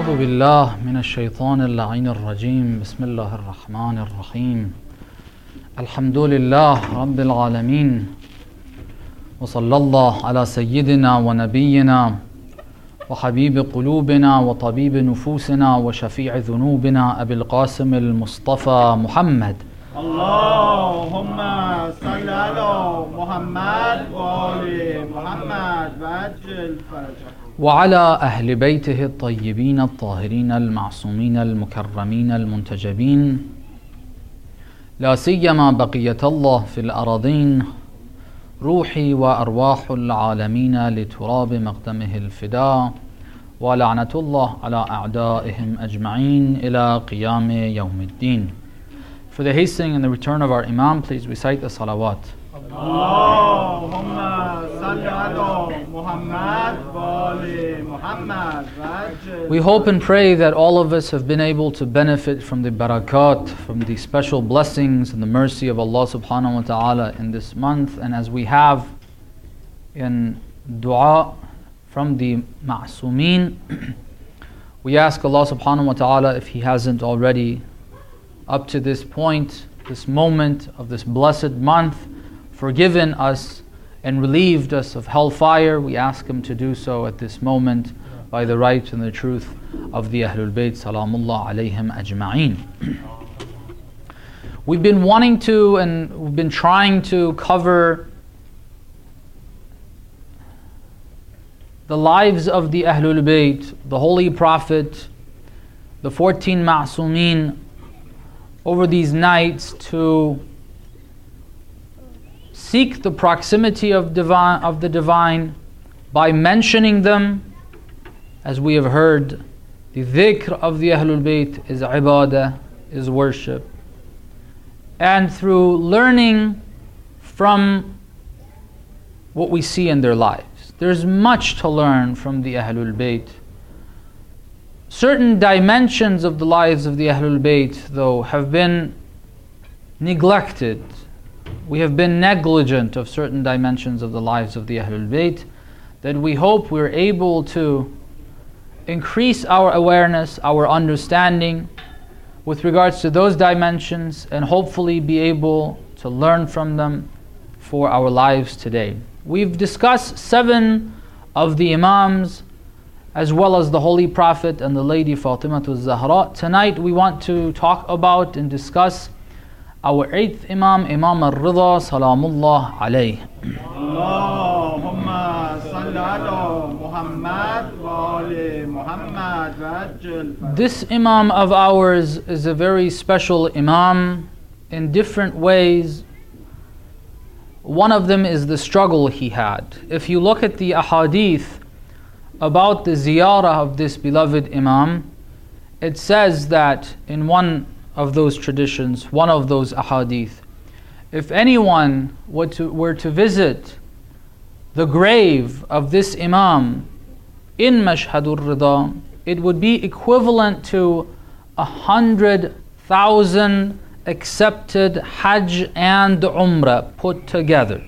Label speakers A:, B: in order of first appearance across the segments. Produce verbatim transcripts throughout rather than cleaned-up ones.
A: أعوذ بالله من الشيطان اللعين الرجيم بسم الله الرحمن الرحيم الحمد لله رب العالمين وصلى الله على سيدنا ونبينا وحبيب قلوبنا وطبيب نفوسنا وشفيع ذنوبنا أبي القاسم المصطفى محمد
B: اللهم صل على محمد وآل محمد وعجل فرجه
A: وعلى أهل بيته الطيبين الطاهرين المعصومين المكرمين المنتجبين لا سيما بقية الله في الأراضين روحي وأرواح العالمين لتراب مقدمه الفداء ولعنة الله على أعدائهم أجمعين إلى قيام يوم الدين. For the hastening and the return of our Imam, please recite the salawat. We hope and pray that all of us have been able to benefit from the barakat, from the special blessings and the mercy of Allah subhanahu wa ta'ala in this month. And as we have in dua from the ma'asumeen, we ask Allah subhanahu wa ta'ala, if He hasn't already up to this point, this moment of this blessed month, forgiven us and relieved us of hellfire, we ask Him to do so at this moment by the right and the truth of the Ahlul Bayt salamullah alayhim ajma'een. We've been wanting to and we've been trying to cover the lives of the Ahlul Bayt, the Holy Prophet, the fourteen Ma'asumeen, over these nights to seek the proximity of divine of the divine by mentioning them. As we have heard, the dhikr of the Ahlul Bayt is ibadah, is worship. And through learning from what we see in their lives. There's much to learn from the Ahlul Bayt. Certain dimensions of the lives of the Ahlul Bayt, though, have been neglected. We have been negligent of certain dimensions of the lives of the Ahlul Bayt, that we hope we're able to increase our awareness, our understanding with regards to those dimensions, and hopefully be able to learn from them for our lives today. We've discussed seven of the Imams, as well as the Holy Prophet and the Lady Fatimatul Zahra. Tonight we want to talk about and discuss our eighth Imam, Imam al-Ridha salamullah alayh.
B: Allahumma salli ala Muhammad wa ali Muhammad wa'ajjal.
A: This Imam of ours is a very special Imam in different ways. One of them is the struggle he had. If you look at the ahadith about the ziyarah of this beloved Imam, it says that in one of those traditions, one of those ahadith, if anyone were to, were to visit the grave of this Imam in Mashhadur Ridha, it would be equivalent to a hundred thousand accepted Hajj and Umrah put together.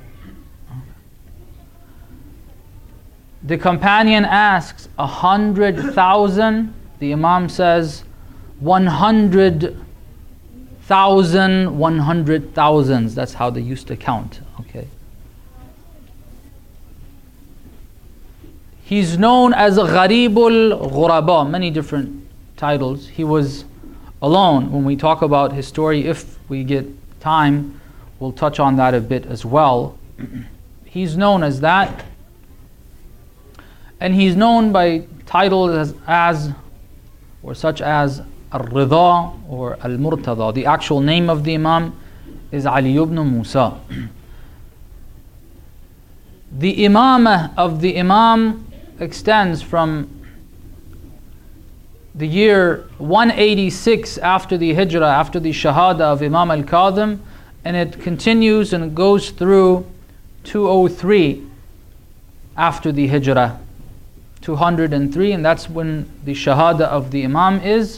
A: The companion asks, a hundred thousand? The Imam says, one hundred thousand, one hundred thousands. That's how they used to count. Okay. He's known as Gharibul Ghuraba, many different titles. He was alone. When we talk about his story, if we get time, we'll touch on that a bit as well. He's known as that. And he's known by titles as, as or such as Al-Ridha or Al-Murtada. The actual name of the Imam is Ali ibn Musa. The Imamah of the Imam extends from the year one eighty-six after the Hijrah, after the Shahada of Imam Al-Kadhim, and it continues and goes through two oh three after the Hijrah. two hundred three, and that's when the Shahada of the Imam is.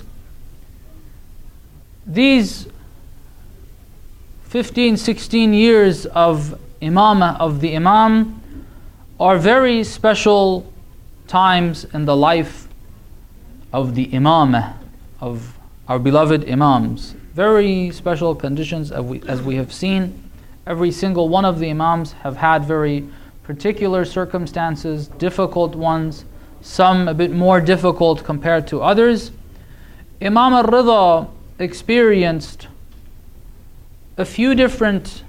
A: These fifteen, sixteen years of Imamah of the Imam are very special times in the life of the imamah of our beloved imams. Very special conditions, as we, as we have seen. Every single one of the imams have had very particular circumstances, difficult ones, some a bit more difficult compared to others. Imam al-Ridha experienced a few different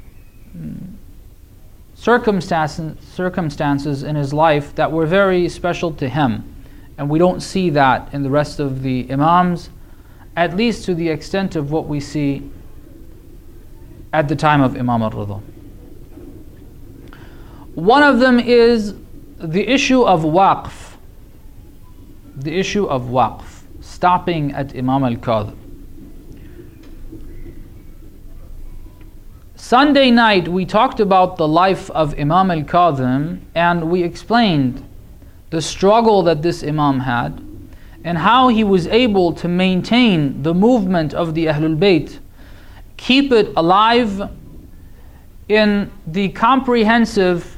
A: circumstances, circumstances in his life that were very special to him. And we don't see that in the rest of the imams, at least to the extent of what we see at the time of Imam al-Ridha. One of them is the issue of waqf. The issue of waqf, stopping at Imam al-Kadhim. Sunday night we talked about the life of Imam al-Kadhim, and we explained the struggle that this Imam had and how he was able to maintain the movement of the Ahlul Bayt, keep it alive in the comprehensive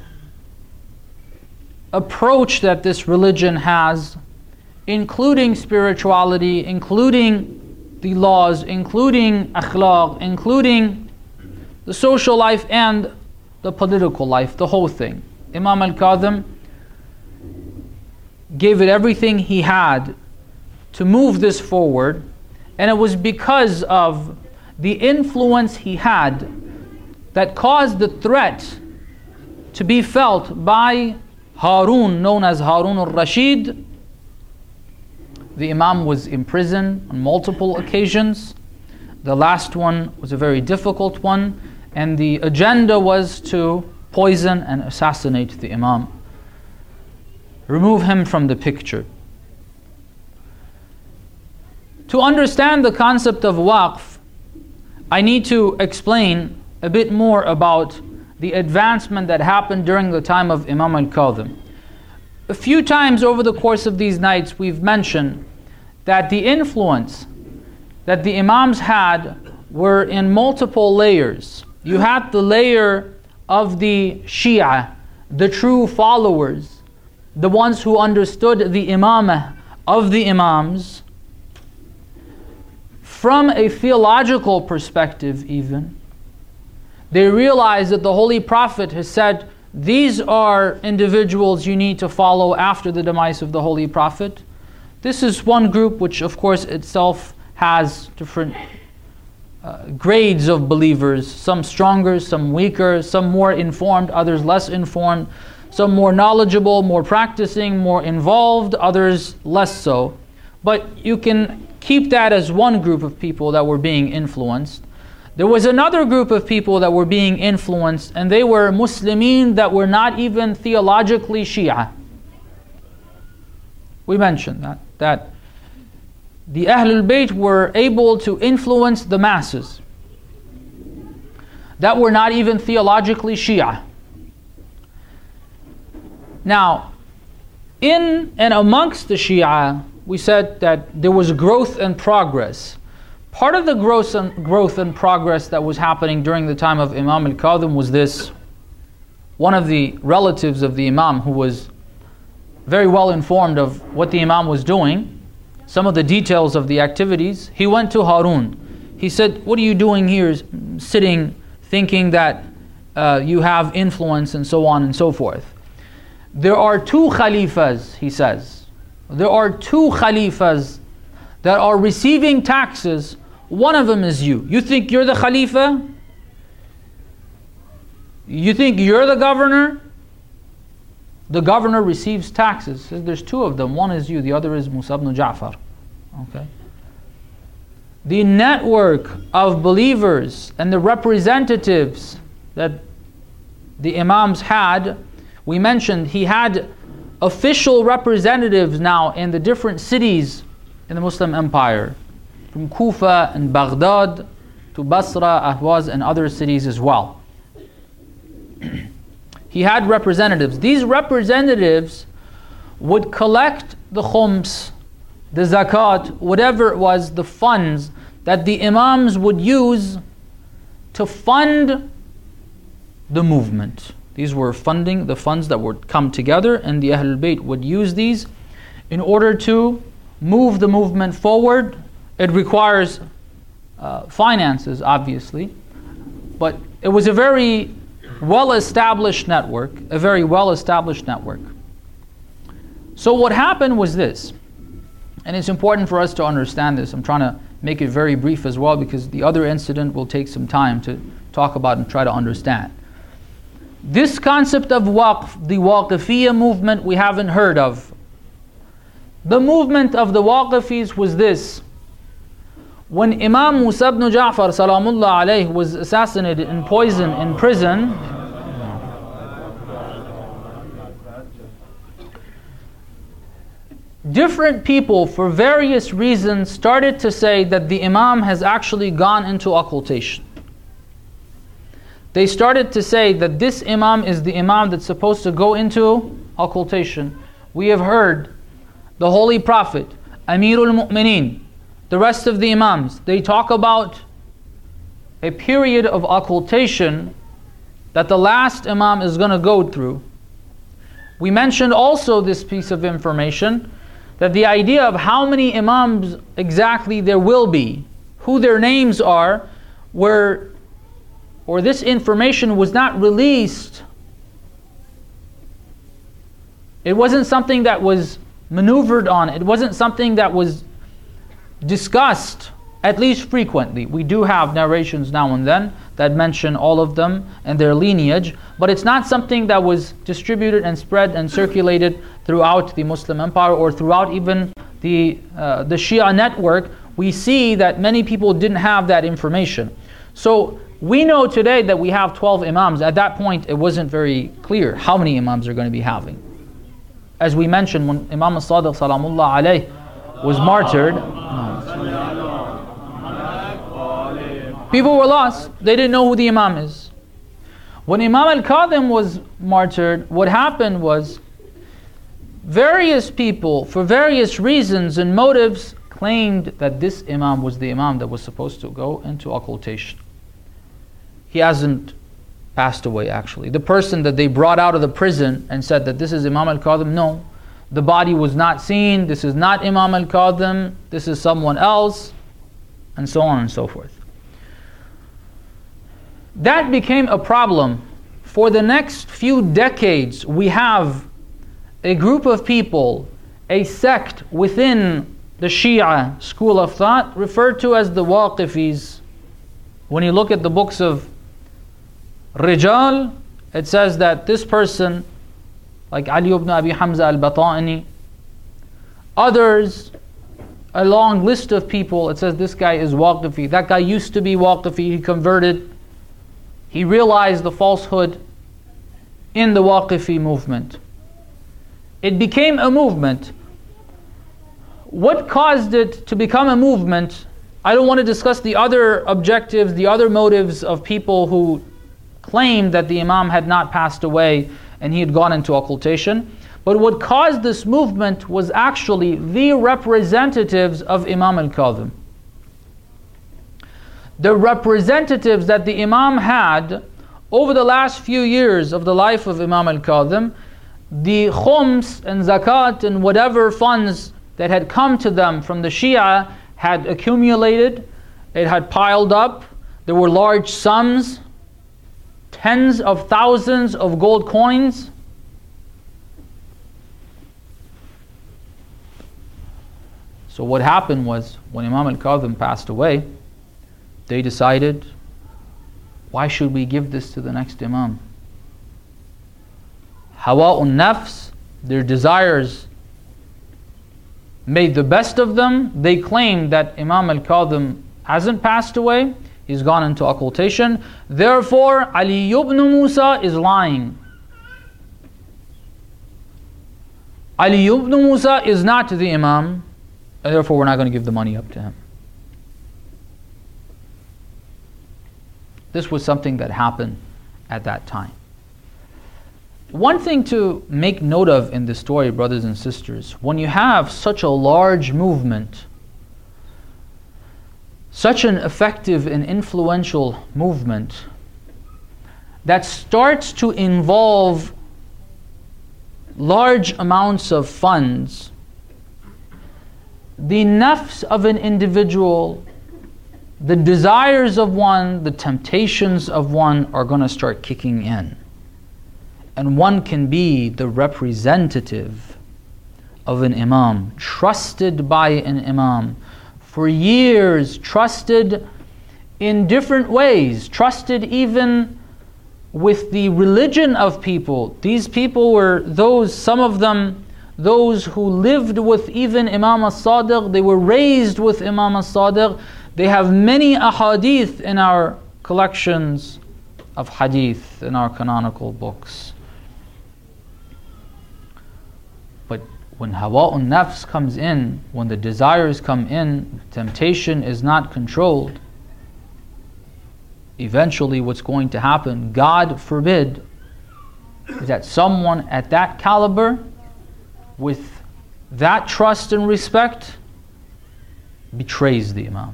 A: approach that this religion has, including spirituality, including the laws, including akhlaq, including the social life and the political life, the whole thing. Imam al-Kadhim gave it everything he had to move this forward, and it was because of the influence he had that caused the threat to be felt by Harun, known as Harun al-Rashid. The Imam was imprisoned on multiple occasions. The last one was a very difficult one, and the agenda was to poison and assassinate the Imam, remove him from the picture. To understand the concept of waqf, I need to explain a bit more about the advancement that happened during the time of Imam al-Kadhim. A few times over the course of these nights we've mentioned that the influence that the Imams had were in multiple layers. You had the layer of the Shia, the true followers, the ones who understood the imamah of the Imams from a theological perspective even. They realized that the Holy Prophet has said, these are individuals you need to follow after the demise of the Holy Prophet. This is one group which of course itself has different uh, grades of believers, some stronger, some weaker, some more informed, others less informed, some more knowledgeable, more practicing, more involved, others less so. But you can keep that as one group of people that were being influenced. There was another group of people that were being influenced, and they were Muslimin that were not even theologically Shia. We mentioned that, that the Ahlul Bayt were able to influence the masses that were not even theologically Shia. Now, in and amongst the Shia, we said that there was growth and progress. Part of the growth and, growth and progress that was happening during the time of Imam al-Kadhim was this. One of the relatives of the Imam, who was very well informed of what the Imam was doing, some of the details of the activities, he went to Harun. He said, what are you doing here, sitting, thinking that uh, you have influence and so on and so forth? There are two Khalifas, he says. There are two Khalifas that are receiving taxes. One of them is you. You think you're the Khalifa? You think you're the governor? The governor receives taxes. There's two of them. One is you, the other is Musa ibn Ja'far. Okay. The network of believers and the representatives that the Imams had, we mentioned he had official representatives now in the different cities in the Muslim Empire, from Kufa and Baghdad to Basra, Ahwaz, and other cities as well. He had representatives. These representatives would collect the khums, the zakat, whatever it was, the funds that the Imams would use to fund the movement. These were funding, the funds that would come together, and the Ahlul Bayt would use these in order to move the movement forward, it requires uh, finances, obviously, but it was a very well-established network, a very well-established network. So what happened was this, and it's important for us to understand this. I'm trying to make it very brief as well, because the other incident will take some time to talk about and try to understand. This concept of waqf, the Waqifiyya movement, we haven't heard of. The movement of the Waqifis was this. When Imam Musa ibn Ja'far salamullah alayhi was assassinated and poisoned in prison, different people, for various reasons, started to say that the Imam has actually gone into occultation. They started to say that this Imam is the Imam that's supposed to go into occultation. We have heard the Holy Prophet, Amirul Mu'mineen, the rest of the Imams, they talk about a period of occultation that the last Imam is going to go through. We mentioned also this piece of information, that the idea of how many Imams exactly there will be, who their names are, were, or this information was not released. It wasn't something that was maneuvered on. It wasn't something that was discussed, at least frequently. We do have narrations now and then that mention all of them and their lineage, but it's not something that was distributed and spread and circulated throughout the Muslim empire or throughout even the uh, the Shia network. We see that many people didn't have that information. So we know today that we have twelve Imams. At that point, it wasn't very clear how many Imams are going to be having. As we mentioned, when Imam al-Sadiq salamullah alayh was martyred, people were lost. They didn't know who the Imam is. When Imam al-Kadhim was martyred, what happened was various people, for various reasons and motives, claimed that this Imam was the Imam that was supposed to go into occultation. He hasn't passed away, actually. The person that they brought out of the prison and said that this is Imam al-Kadhim, no. The body was not seen. This is not Imam al-Kadhim. This is someone else. And so on and so forth. That became a problem. For the next few decades, we have a group of people, a sect within the Shia school of thought, referred to as the Waqifis. When you look at the books of Rijal, it says that this person, like Ali ibn Abi Hamza al-Bata'ini, others, a long list of people, it says this guy is Waqifi. That guy used to be Waqifi, he converted. He realized the falsehood in the Waqifi movement. It became a movement. What caused it to become a movement? I don't want to discuss the other objectives, the other motives of people who claimed that the Imam had not passed away and he had gone into occultation. But what caused this movement was actually the representatives of Imam al-Kadhim. The representatives that the Imam had over the last few years of the life of Imam al-Kadhim, the khums and zakat and whatever funds that had come to them from the Shia had accumulated, it had piled up, there were large sums, tens of thousands of gold coins. So what happened was, when Imam al-Kadhim passed away, they decided, why should we give this to the next Imam? Hawa'un nafs, their desires made the best of them. They claimed that Imam al-Kadhim hasn't passed away, he's gone into occultation. Therefore, Ali ibn Musa is lying. Ali ibn Musa is not the Imam, and therefore we're not going to give the money up to him. This was something that happened at that time. One thing to make note of in this story, brothers and sisters, when you have such a large movement, such an effective and influential movement that starts to involve large amounts of funds, the nafs of an individual, the desires of one, the temptations of one are going to start kicking in. And one can be the representative of an imam, trusted by an imam, for years, trusted in different ways, trusted even with the religion of people. These people were those, some of them, those who lived with even Imam as-Sadiq, they were raised with Imam as-Sadiq. They have many ahadith in our collections of hadith, in our canonical books. But when hawa'un nafs comes in, when the desires come in, temptation is not controlled, eventually what's going to happen, God forbid, is that someone at that caliber, with that trust and respect, betrays the imam.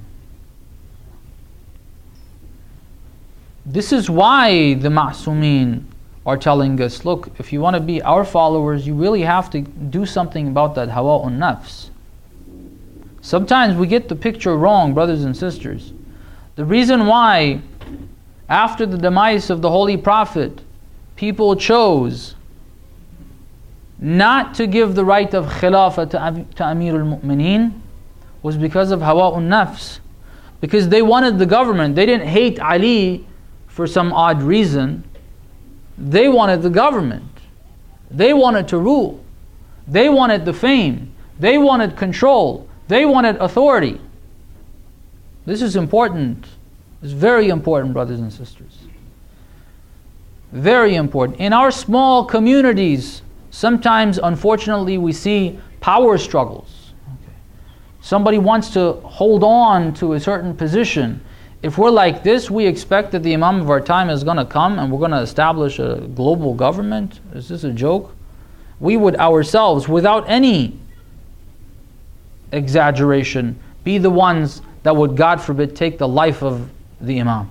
A: This is why the Ma'sumeen are telling us, look, if you want to be our followers, you really have to do something about that hawa'un nafs. Sometimes we get the picture wrong, brothers and sisters. The reason why, after the demise of the Holy Prophet, people chose not to give the right of khilafah to, to Amir al-Mu'mineen was because of hawa'un nafs. Because they wanted the government. They didn't hate Ali for some odd reason. They wanted the government. They wanted to rule. They wanted the fame. They wanted control. They wanted authority. This is important. It's very important, brothers and sisters. Very important. In our small communities, sometimes, unfortunately, we see power struggles. Okay. Somebody wants to hold on to a certain position. If we're like this, we expect that the Imam of our time is going to come and we're going to establish a global government. Is this a joke? We would ourselves, without any exaggeration, be the ones that would, God forbid, take the life of the Imam.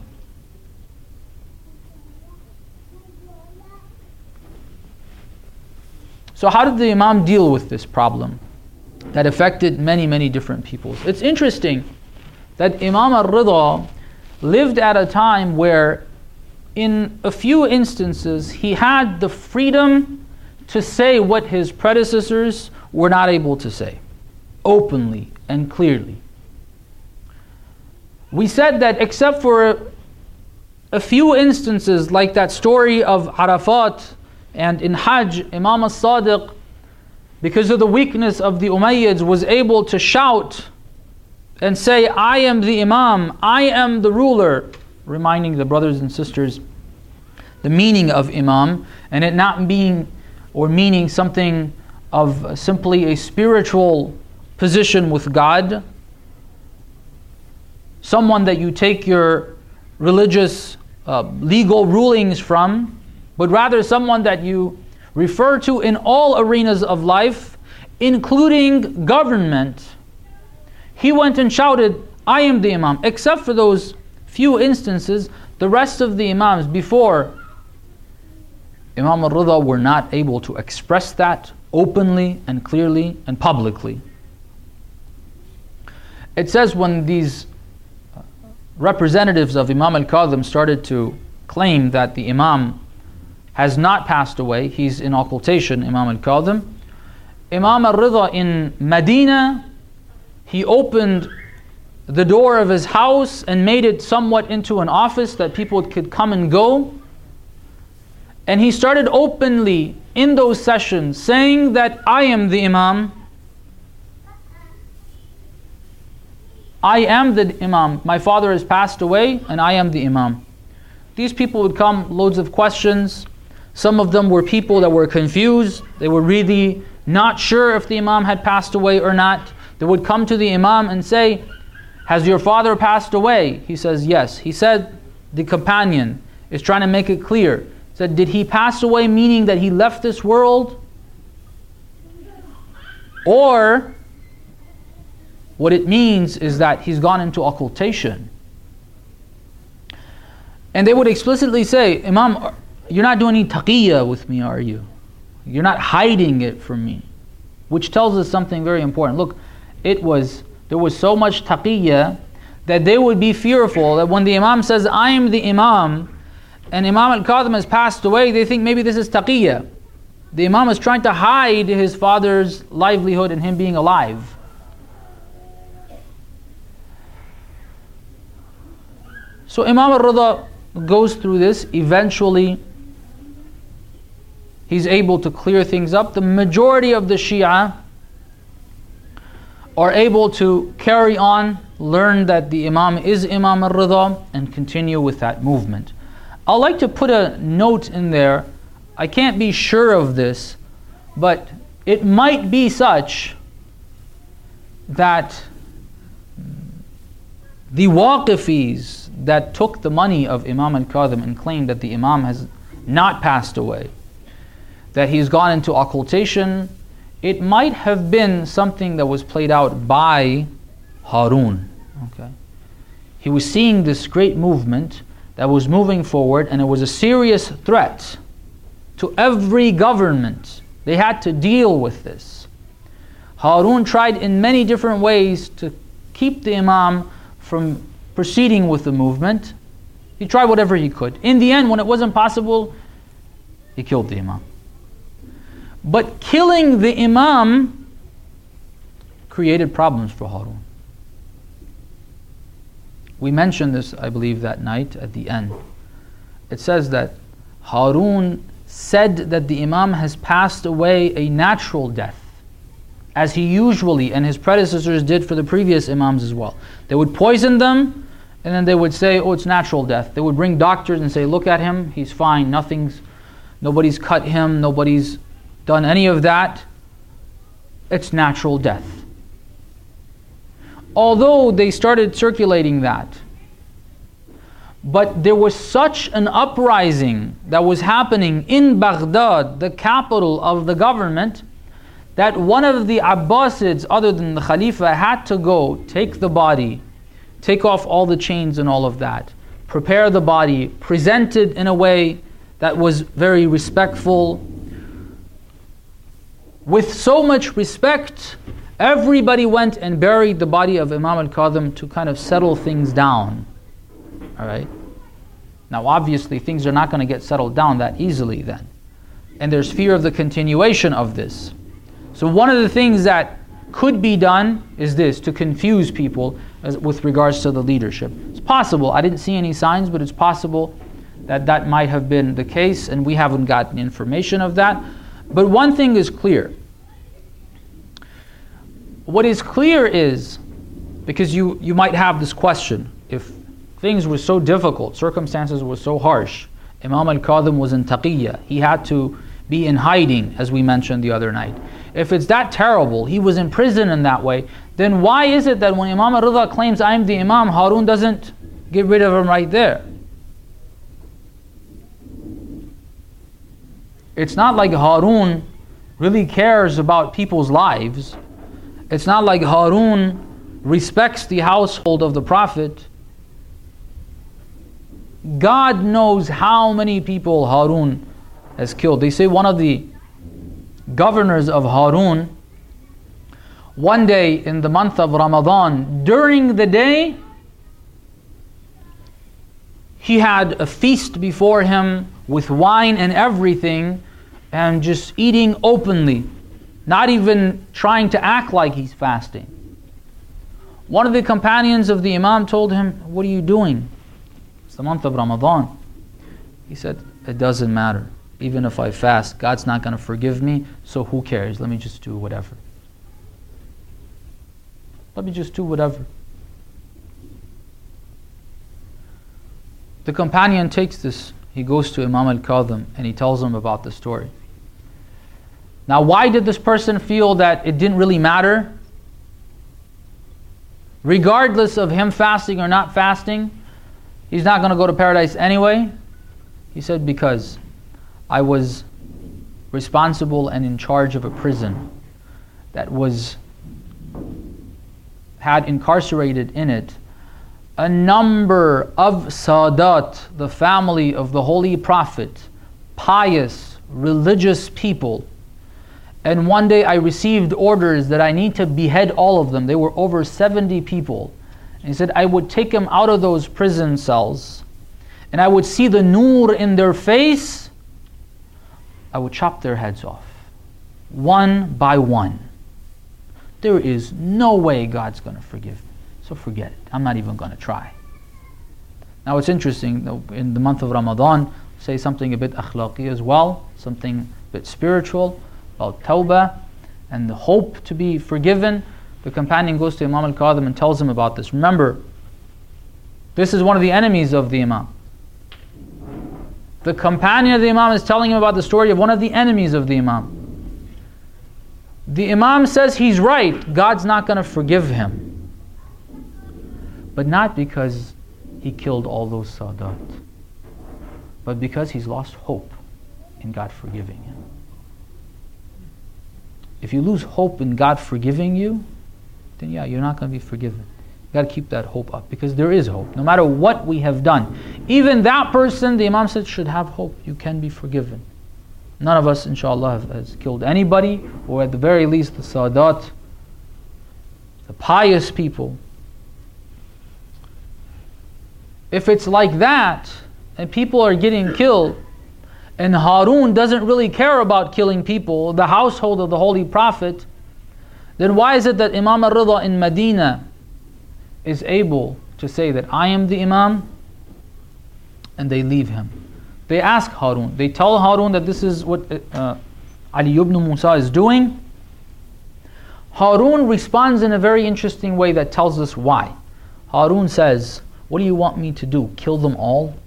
A: So how did the Imam deal with this problem that affected many, many different peoples? It's interesting that Imam al-Rida lived at a time where in a few instances he had the freedom to say what his predecessors were not able to say, openly and clearly. We said that except for a few instances like that story of Arafat and in Hajj, Imam as-Sadiq, because of the weakness of the Umayyads, was able to shout and say, I am the Imam, I am the ruler, reminding the brothers and sisters the meaning of Imam, and it not being or meaning something of simply a spiritual position with God, someone that you take your religious uh, legal rulings from, but rather someone that you refer to in all arenas of life, including government. He went and shouted, I am the Imam. Except for those few instances, the rest of the Imams before Imam al-Rida were not able to express that openly and clearly and publicly. It says when these representatives of Imam al-Kadhim started to claim that the Imam has not passed away, he's in occultation, Imam al-Kadhim, Imam al-Rida in Medina, he opened the door of his house and made it somewhat into an office that people could come and go. And he started openly in those sessions saying that I am the Imam. I am the Imam. My father has passed away and I am the Imam. These people would come, loads of questions. Some of them were people that were confused. They were really not sure if the Imam had passed away or not. They would come to the Imam and say, has your father passed away? He says, yes. He said, the companion is trying to make it clear. He said, did he pass away meaning that he left this world? Or what it means is that he's gone into occultation. And they would explicitly say, Imam, you're not doing any taqiyya with me, are you? You're not hiding it from me. Which tells us something very important. Look, it was, there was so much taqiyya that they would be fearful that when the Imam says, I am the Imam, and Imam al-Kadhim has passed away, they think maybe this is taqiyya. The Imam is trying to hide his father's livelihood and him being alive. So Imam al-Rida goes through this. Eventually, he's able to clear things up. The majority of the Shia are able to carry on, learn that the Imam is Imam al-Rida, and continue with that movement. I'd like to put a note in there. I can't be sure of this, but it might be such that the Waqifis that took the money of Imam al-Kadhim and claimed that the Imam has not passed away, that he's gone into occultation, it might have been something that was played out by Harun. Okay, he was seeing this great movement that was moving forward, and it was a serious threat to every government. They had to deal with this. Harun tried in many different ways to keep the Imam from proceeding with the movement. He tried whatever he could. In the end, when it wasn't possible, he killed the Imam. But killing the Imam created problems for Harun. We mentioned this, I believe, that night at the end. It says that Harun said that the Imam has passed away a natural death, as he usually and his predecessors did for the previous Imams as well. They would poison them, and then they would say, oh, it's natural death. They would bring doctors and say, look at him, he's fine, nothing's, nobody's cut him, nobody's done any of that. It's natural death. Although they started circulating that, but there was such an uprising that was happening in Baghdad, the capital of the government, that one of the Abbasids, other than the Khalifa, had to go take the body, take off all the chains and all of that, prepare the body, present it in a way that was very respectful. With so much respect, everybody went and buried the body of Imam al-Kadhim to kind of settle things down. All right? Now obviously things are not going to get settled down that easily then. And there's fear of the continuation of this. So one of the things that could be done is this, to confuse people as, with regards to the leadership. It's possible, I didn't see any signs, but it's possible that that might have been the case, and we haven't gotten information of that. But one thing is clear. What is clear is, because you, you might have this question, if things were so difficult, circumstances were so harsh, Imam al-Kadhim was in taqiyya, he had to be in hiding, as we mentioned the other night. If it's that terrible, he was in prison in that way, then why is it that when Imam al-Rida claims, I am the Imam, Harun doesn't get rid of him right there? It's not like Harun really cares about people's lives. It's not like Harun respects the household of the Prophet. God knows how many people Harun has killed. They say one of the governors of Harun, one day in the month of Ramadan, during the day, he had a feast before him with wine and everything, and just eating openly, not even trying to act like he's fasting. One of the companions of the Imam told him, what are you doing? It's the month of Ramadan. He said, it doesn't matter. Even if I fast, God's not going to forgive me, so who cares? Let me just do whatever. Let me just do whatever. The companion takes this, he goes to Imam al-Kadhim and he tells him about the story. Now why did this person feel that it didn't really matter? Regardless of him fasting or not fasting, he's not going to go to paradise anyway. He said, because I was responsible and in charge of a prison that was had incarcerated in it a number of Sadat, the family of the Holy Prophet, pious, religious people. And one day I received orders that I need to behead all of them. They were over seventy people. And he said, I would take them out of those prison cells, and I would see the noor in their face. I would chop their heads off, one by one. There is no way God's going to forgive me. So forget it. I'm not even going to try. Now it's interesting, in the month of Ramadan, say something a bit akhlaqi as well, something a bit spiritual, about tawbah and the hope to be forgiven. The companion goes to Imam al-Kadhim and tells him about this. Remember, this is one of the enemies of the Imam. The companion of the Imam is telling him about the story of one of the enemies of the Imam. The Imam says he's right, God's not going to forgive him. But not because he killed all those Sadat, but because he's lost hope in God forgiving him. If you lose hope in God forgiving you, then yeah, you're not going to be forgiven. You got to keep that hope up, because there is hope. No matter what we have done, even that person, the Imam said, should have hope. You can be forgiven. None of us, inshallah, have, has killed anybody, or at the very least the Sadat, the pious people. If it's like that, and people are getting killed, and Harun doesn't really care about killing people, the household of the Holy Prophet, then why is it that Imam al-Rida in Medina is able to say that I am the Imam, and they leave him? They ask Harun, they tell Harun that this is what uh, Ali ibn Musa is doing. Harun responds in a very interesting way that tells us why. Harun says, what do you want me to do? Kill them all?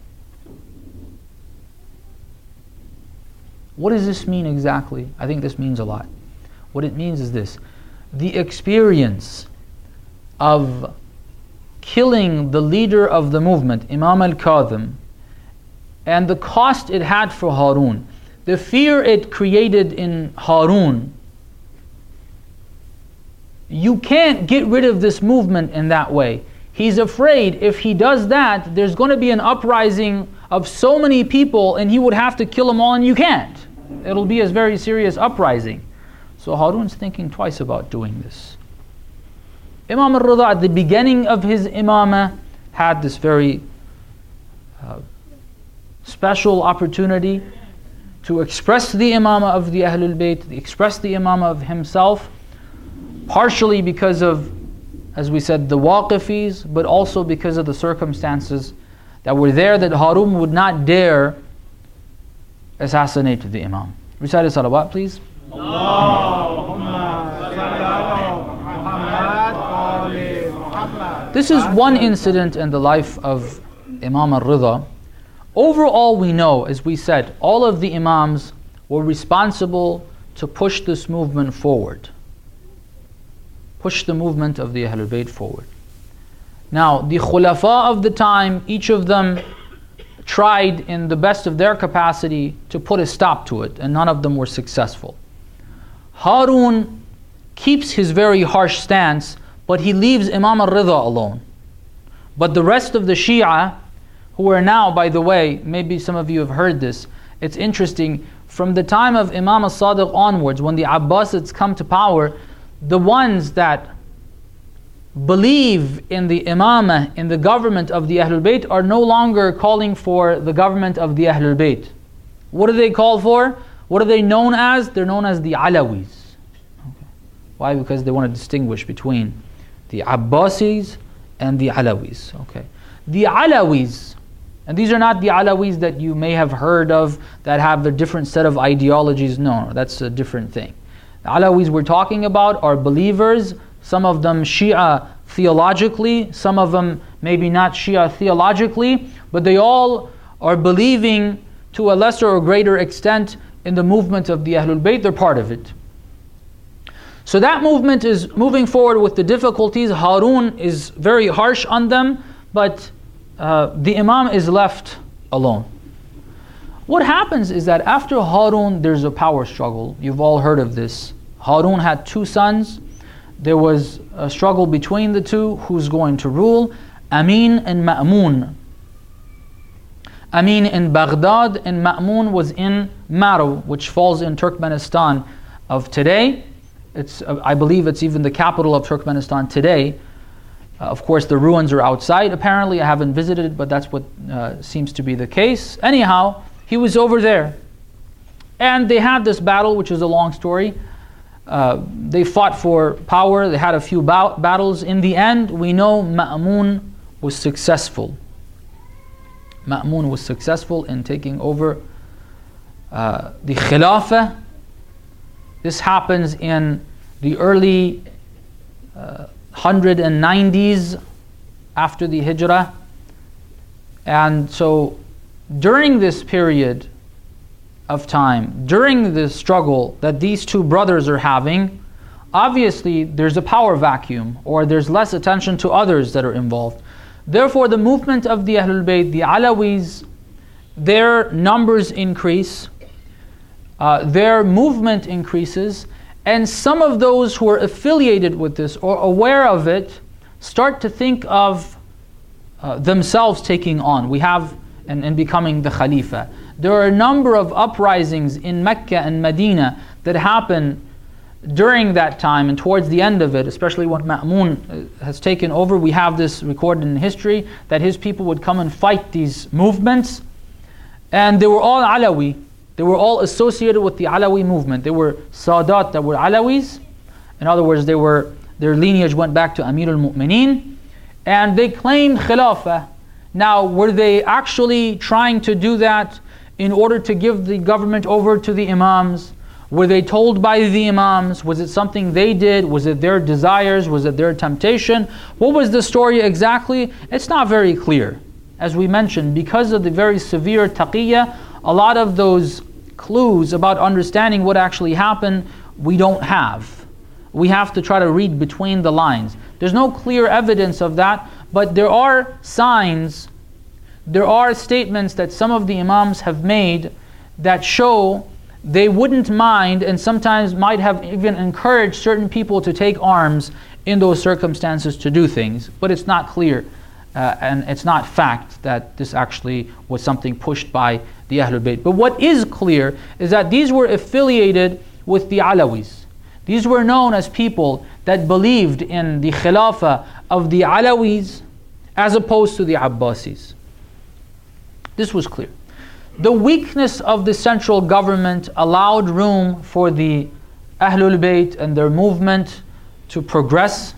A: What does this mean exactly? I think this means a lot. What it means is this: the experience of killing the leader of the movement, Imam al-Kadhim, and the cost it had for Harun, the fear it created in Harun. You can't get rid of this movement in that way. He's afraid if he does that, there's going to be an uprising of so many people and he would have to kill them all, and you can't. It'll be a very serious uprising. So Harun's thinking twice about doing this. Imam al-Rida at the beginning of his imamah had this very uh, special opportunity to express the imamah of the Ahlul Bayt, express the imamah of himself, partially because of, as we said, the waqifis, but also because of the circumstances that were there that Harun would not dare assassinate the Imam. Recite a salawat, please. This is one incident in the life of Imam al-Rida. Overall, we know, as we said, all of the Imams were responsible to push this movement forward. Push the movement of the Ahlul Bayt forward. Now, the Khulafa of the time, each of them tried in the best of their capacity to put a stop to it, and none of them were successful. Harun keeps his very harsh stance, but he leaves Imam al-Rida alone. But the rest of the Shia, who are now, by the way, maybe some of you have heard this, it's interesting, from the time of Imam al-Sadiq onwards, when the Abbasids come to power, the ones that believe in the imamah, in the government of the Ahlul Bayt, are no longer calling for the government of the Ahlul Bayt. What do they call for? What are they known as? They're known as the Alawis. Okay. Why? Because they want to distinguish between the Abbasis and the Alawis. Okay. The Alawis, and these are not the Alawis that you may have heard of that have a different set of ideologies. No, no, that's a different thing. The Alawis we're talking about are believers, some of them Shia theologically, some of them maybe not Shia theologically, but they all are believing to a lesser or greater extent in the movement of the Ahlul Bayt. They're part of it. So that movement is moving forward with the difficulties. Harun is very harsh on them, but uh, the Imam is left alone. What happens is that after Harun, there's a power struggle. You've all heard of this. Harun had two sons. There was a struggle between the two, who's going to rule. Amin and Ma'mun. Amin in Baghdad, and Ma'mun was in Maro, which falls in Turkmenistan. of today. It's, uh, I believe it's even the capital of Turkmenistan today. Uh, of course, the ruins are outside, apparently. I haven't visited it, but that's what uh, seems to be the case. Anyhow, he was over there. And they had this battle, which is a long story. Uh, they fought for power. They had a few ba- battles. In the end, we know Ma'mun was successful. Ma'mun was successful in taking over uh, the Khilafah. This happens in the early uh, one hundred nineties after the Hijrah. And so during this period of time, during the struggle that these two brothers are having, obviously there's a power vacuum, or there's less attention to others that are involved. Therefore, the movement of the Ahlul Bayt, the Alawis, their numbers increase, uh, their movement increases, and some of those who are affiliated with this or aware of it start to think of uh, themselves taking on. We have and, and becoming the Khalifa. There are a number of uprisings in Mecca and Medina that happen during that time and towards the end of it, especially when Ma'mun has taken over. We have this recorded in history that his people would come and fight these movements, and they were all Alawi. They were all associated with the Alawi movement. They were Sadat that were Alawis. In other words, they were their lineage went back to Amir al-Mu'mineen, and they claimed Khilafah. Now, were they actually trying to do that in order to give the government over to the Imams? Were they told by the Imams? Was it something they did? Was it their desires? Was it their temptation? What was the story exactly? It's not very clear. As we mentioned, because of the very severe taqiyya, a lot of those clues about understanding what actually happened, we don't have. We have to try to read between the lines. There's no clear evidence of that, but there are signs, there are statements that some of the Imams have made that show they wouldn't mind, and sometimes might have even encouraged certain people to take arms in those circumstances to do things. But it's not clear, uh, and it's not fact that this actually was something pushed by the Ahlul Bayt. But what is clear is that these were affiliated with the Alawis. These were known as people that believed in the Khilafah of the Alawis as opposed to the Abbasis. This was clear. The weakness of the central government allowed room for the Ahlul Bayt and their movement to progress.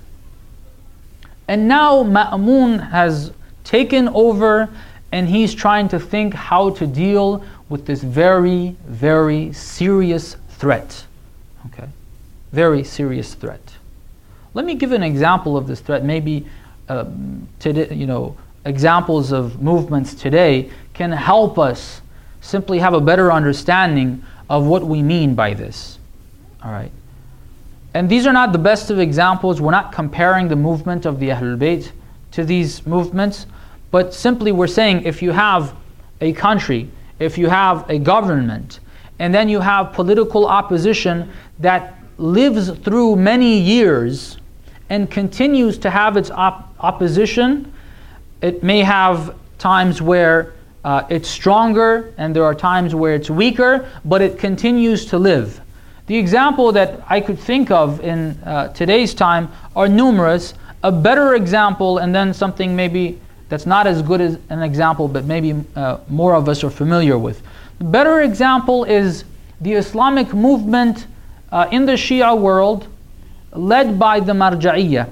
A: And now Ma'mun has taken over, and he's trying to think how to deal with this very, very serious threat. Okay, very serious threat. Let me give an example of this threat. Maybe uh, today, you know, examples of movements today can help us simply have a better understanding of what we mean by this. All right. And these are not the best of examples. We're not comparing the movement of the Ahlul Bayt to these movements, but simply we're saying if you have a country, if you have a government, and then you have political opposition that lives through many years and continues to have its op- opposition, it may have times where Uh, it's stronger, and there are times where it's weaker, but it continues to live. The example that I could think of in uh, today's time are numerous. A better example, and then something maybe that's not as good as an example, but maybe uh, more of us are familiar with. The better example is the Islamic movement uh, in the Shia world, led by the Marja'iyya.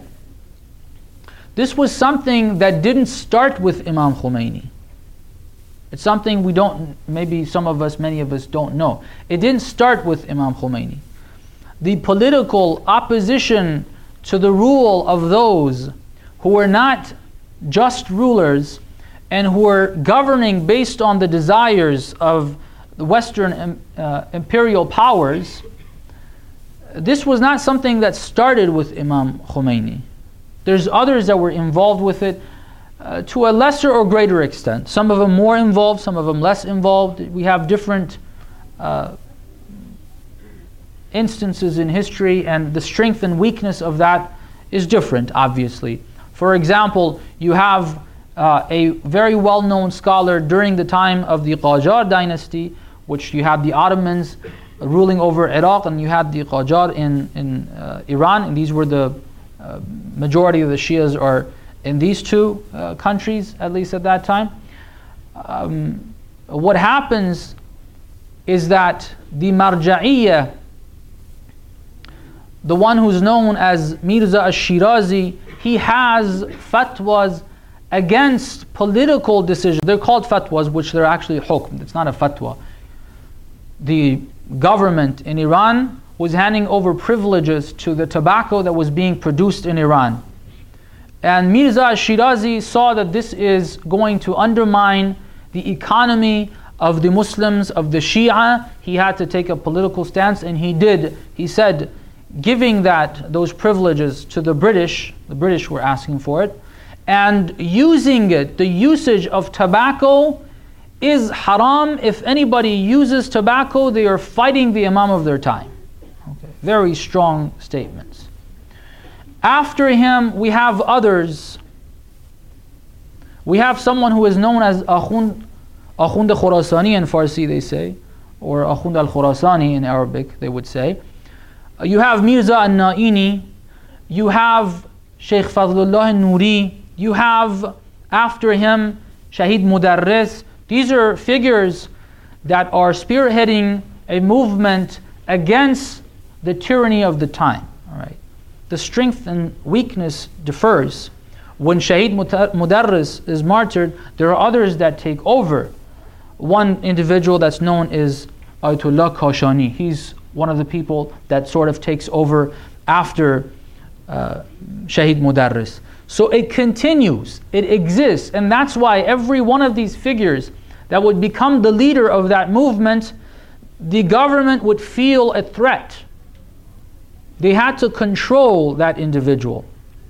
A: This was something that didn't start with Imam Khomeini. It's something we don't, maybe some of us, many of us don't know. It didn't start with Imam Khomeini. The political opposition to the rule of those who were not just rulers and who were governing based on the desires of the Western uh, imperial powers, this was not something that started with Imam Khomeini. There's others that were involved with it, Uh, to a lesser or greater extent. Some of them more involved, some of them less involved. We have different uh, instances in history, and the strength and weakness of that is different, obviously. For example, you have uh, a very well-known scholar during the time of the Qajar dynasty, which you had the Ottomans, ruling over Iraq, and you had the Qajar in, in uh, Iran, and these were the uh, majority of the Shias are in these two uh, countries, at least at that time. Um, what happens is that the Marja'iyya, the one who's known as Mirza al-Shirazi, he has fatwas against political decisions. They're called fatwas, which they're actually hukm. It's not a fatwa. The government in Iran was handing over privileges to the tobacco that was being produced in Iran. And Mirza al-Shirazi saw that this is going to undermine the economy of the Muslims, of the Shia. He had to take a political stance, and he did. He said, giving that, those privileges to the British, the British were asking for it, and using it, the usage of tobacco is haram. If anybody uses tobacco, they are fighting the Imam of their time. Okay. Very strong statements. After him, we have others. We have someone who is known as Akhund, Akhund al-Khurasani in Farsi, they say, or Akhund al-Khurasani in Arabic, they would say. You have Mirza al-Naini, you have Shaykh Fadlullah al-Nuri, you have after him Shahid Mudarris. These are figures that are spearheading a movement against the tyranny of the time. All right. The strength and weakness differs. When Shahid Mudarris is martyred, there are others that take over. One individual that's known as Ayatollah Kashani. He's one of the people that sort of takes over after uh, Shahid Mudarris. So it continues, it exists, and that's why every one of these figures that would become the leader of that movement, the government would feel a threat. They had to control that individual.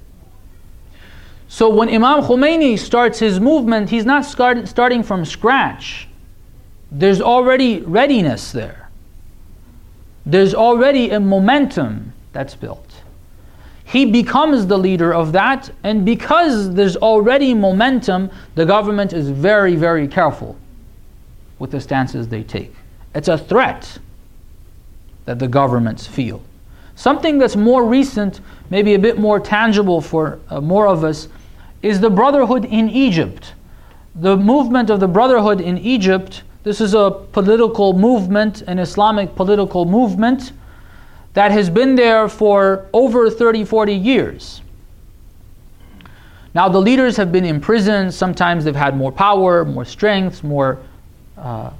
A: So when Imam Khomeini starts his movement, he's not start, starting from scratch. There's already readiness there. There's already a momentum that's built. He becomes the leader of that, and because there's already momentum, the government is very, very careful with the stances they take. It's a threat that the governments feel. Something that's more recent, maybe a bit more tangible for uh, more of us, is the Brotherhood in Egypt. The movement of the Brotherhood in Egypt, this is a political movement, an Islamic political movement that has been there for over thirty, forty years. Now the leaders have been imprisoned. Sometimes they've had more power, more strength, more uh,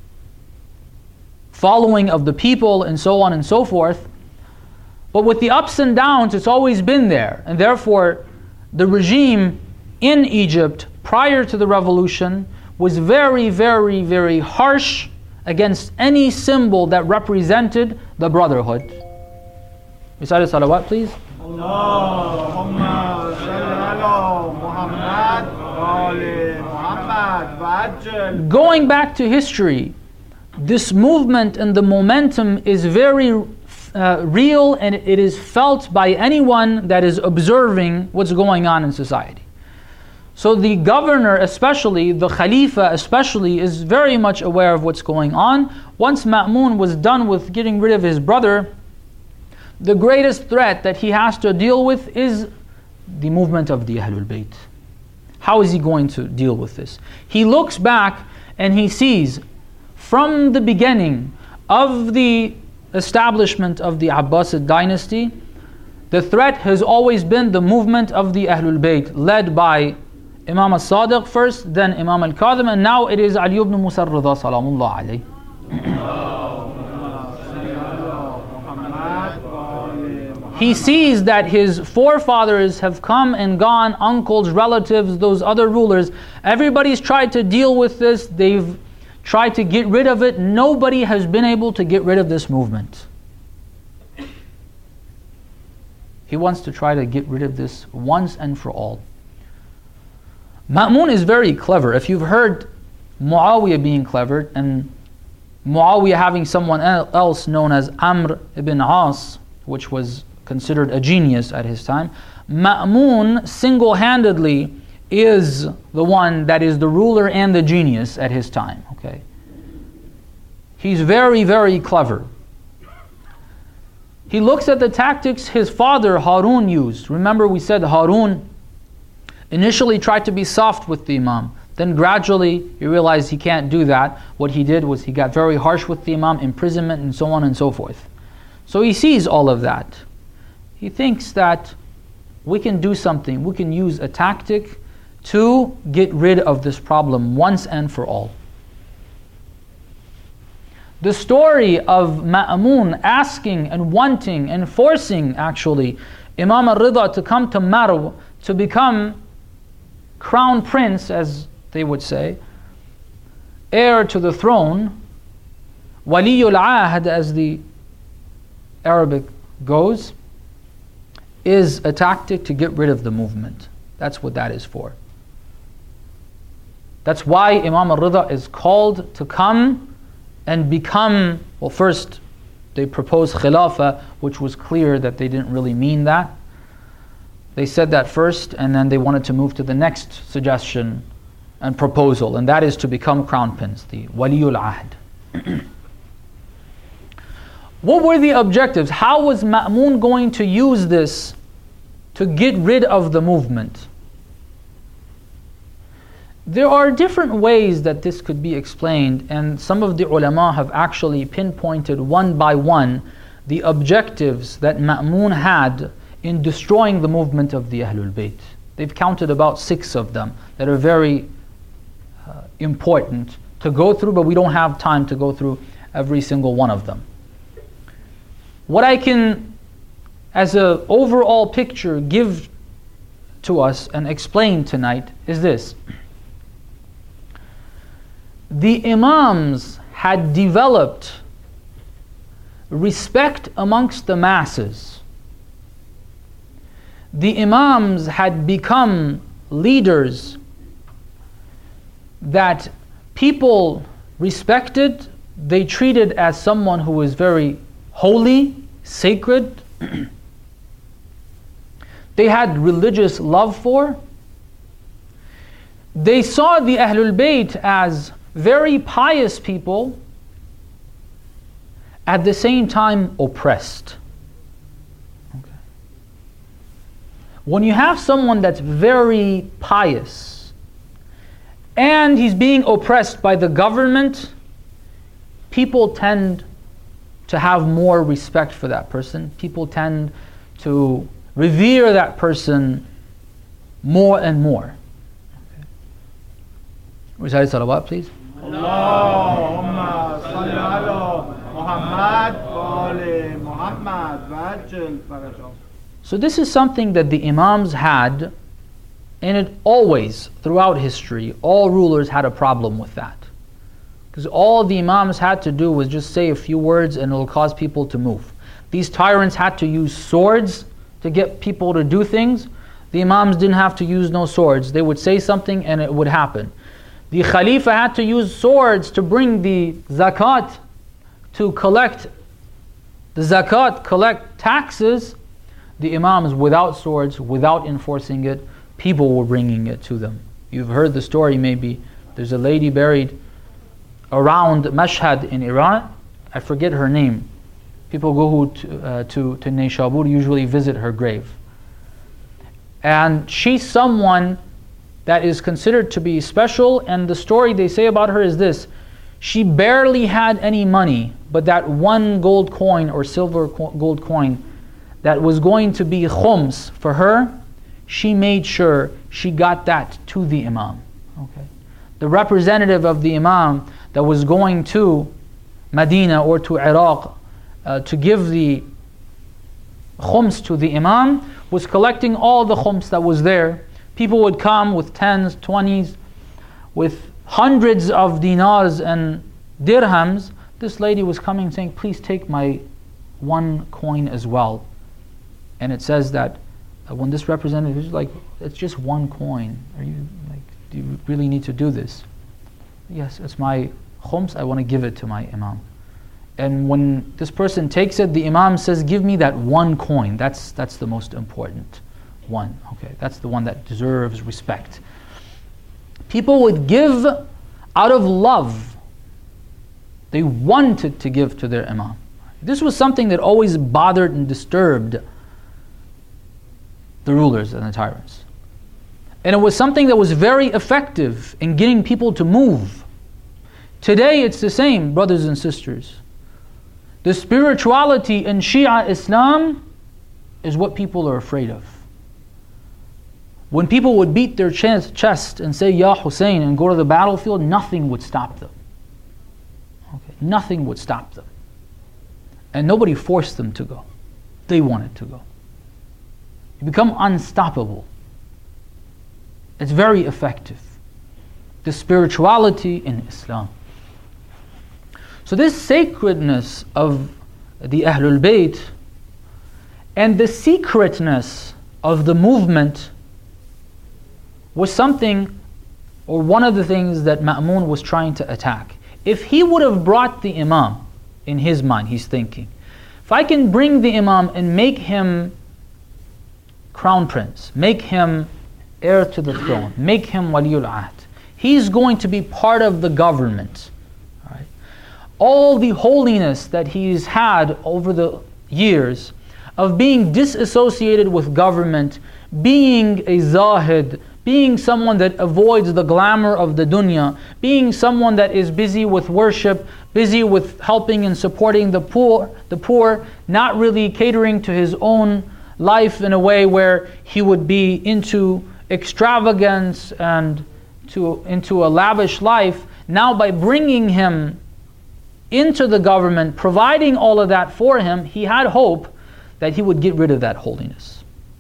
A: following of the people, and so on and so forth. But with the ups and downs, it's always been there. And therefore, the regime in Egypt prior to the revolution was very, very, very harsh against any symbol that represented the Brotherhood. Recite a salawat, please.
B: Allahumma salli ala Muhammad wa ali Muhammad wa ajal.
A: Going back to history, this movement and the momentum is very uh, real, and it is felt by anyone that is observing what's going on in society. So the governor especially, the Khalifa especially, is very much aware of what's going on. Once Ma'mun was done with getting rid of his brother, the greatest threat that he has to deal with is the movement of the Ahlul Bayt. How is he going to deal with this? He looks back and he sees from the beginning of the establishment of the Abbasid dynasty, the threat has always been the movement of the Ahlul Bayt, led by Imam al-Sadiq first, then Imam al-Kadhim, and now it is Ali ibn Musa al-Rida salamullah alayh. He sees that his forefathers have come and gone, uncles, relatives, those other rulers. Everybody's tried to deal with this. They've tried to get rid of it. Nobody has been able to get rid of this movement. He wants to try to get rid of this once and for all. Ma'mun is very clever. If you've heard Muawiyah being clever, and Muawiyah having someone else known as Amr ibn As, which was considered a genius at his time, Ma'mun single-handedly is the one that is the ruler and the genius at his time. Okay, he's very, very clever. He looks at the tactics his father Harun used. Remember, we said Harun initially tried to be soft with the Imam. Then gradually he realized he can't do that. What he did was he got very harsh with the Imam, imprisonment and so on and so forth. So he sees all of that. He thinks that we can do something, we can use a tactic to get rid of this problem once and for all. The story of Ma'mun asking and wanting and forcing actually Imam al-Rida to come to Marw to become crown prince, as they would say, heir to the throne, Waliyul Ahd as the Arabic goes, is a tactic to get rid of the movement. That's what that is for. That's why Imam al-Rida is called to come and become, well, first they proposed Khilafah, which was clear that they didn't really mean that. They said that first, and then they wanted to move to the next suggestion and proposal, and that is to become crown prince, the Waliyul Ahd. What were the objectives? How was Ma'mun going to use this to get rid of the movement? There are different ways that this could be explained, and some of the ulama have actually pinpointed one by one the objectives that Ma'mun had in destroying the movement of the Ahlul Bayt. They've counted about six of them that are very uh, important to go through, but we don't have time to go through every single one of them. What I can, as an overall picture, give to us and explain tonight is this. The Imams had developed respect amongst the masses. The Imams had become leaders that people respected. They treated as someone who was very holy, sacred. They had religious love for. They saw the Ahlul Bayt as very pious people, at the same time oppressed. Okay. When you have someone that's very pious and he's being oppressed by the government, people tend to have more respect for that person. People tend to revere that person more and more. Okay. Recite salawat, please.
B: Allahumma salli ala Muhammad wa ali Muhammad wa ajil farajahum.
A: So this is something that the Imams had, and it always, throughout history, all rulers had a problem with that. Because all the Imams had to do was just say a few words and it will cause people to move. These tyrants had to use swords to get people to do things. The Imams didn't have to use no swords. They would say something and it would happen. The Khalifa had to use swords to bring the zakat, to collect the zakat, collect taxes. The Imams, without swords, without enforcing it, people were bringing it to them. You've heard the story maybe. There's a lady buried around Mashhad in Iran. I forget her name. People go to, uh, to, to Nayshabur, usually visit her grave. And she's someone that is considered to be special, and the story they say about her is this. She barely had any money, but that one gold coin or silver co- gold coin that was going to be khums for her, she made sure she got that to the Imam. Okay. The representative of the Imam that was going to Medina or to Iraq uh, to give the khums to the Imam was collecting all the khums that was there. People would come with tens, twenties, with hundreds of dinars and dirhams. This lady was coming saying, please take my one coin as well. And it says that uh, when this representative is like, it's just one coin. Are you like, do you really need to do this? Yes, it's my khums, I want to give it to my Imam. And when this person takes it, the Imam says, give me that one coin. That's that's the most important one. Okay, that's the one that deserves respect. People would give out of love. They wanted to give to their Imam. This was something that always bothered and disturbed the rulers and the tyrants. And it was something that was very effective in getting people to move. Today it's the same, brothers and sisters. The spirituality in Shia Islam is what people are afraid of. When people would beat their chest and say, Ya Hussein, and go to the battlefield, nothing would stop them. Okay. Nothing would stop them. And nobody forced them to go. They wanted to go. You become unstoppable. It's very effective. The spirituality in Islam. So this sacredness of the Ahlul Bayt and the secretness of the movement was something, or one of the things that Ma'mun was trying to attack. If he would have brought the Imam, in his mind, he's thinking, if I can bring the Imam and make him crown prince, make him heir to the throne, make him Waliul Ahd, he's going to be part of the government. All right? All the holiness that he's had over the years of being disassociated with government, being a zahid, being someone that avoids the glamour of the dunya, being someone that is busy with worship, busy with helping and supporting the poor, the poor, not really catering to his own life in a way where he would be into extravagance and to into a lavish life. Now by bringing him into the government, providing all of that for him, he had hope that he would get rid of that holiness.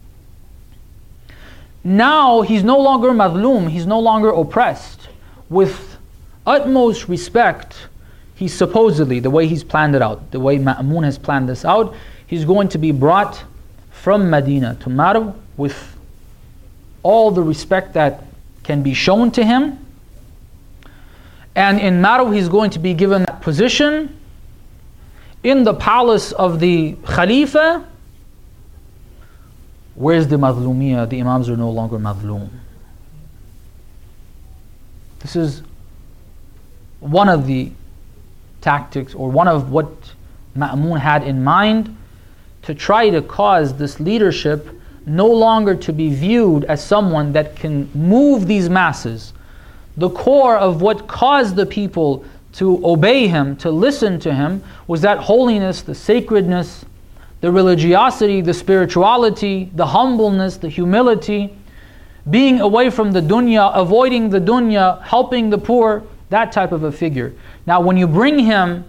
A: Now he's no longer madloom, he's no longer oppressed. With utmost respect, he's supposedly, the way he's planned it out, the way Ma'mun has planned this out, he's going to be brought from Medina to Marw with all the respect that can be shown to him. And in Marw he's going to be given that position in the palace of the Khalifa. Where's the madhlumiyah? The Imams are no longer madhlum. This is one of the tactics, or one of what Ma'mun had in mind, to try to cause this leadership no longer to be viewed as someone that can move these masses. The core of what caused the people to obey him, to listen to him, was that holiness, the sacredness, the religiosity, the spirituality, the humbleness, the humility, being away from the dunya, avoiding the dunya, helping the poor, that type of a figure. Now when you bring him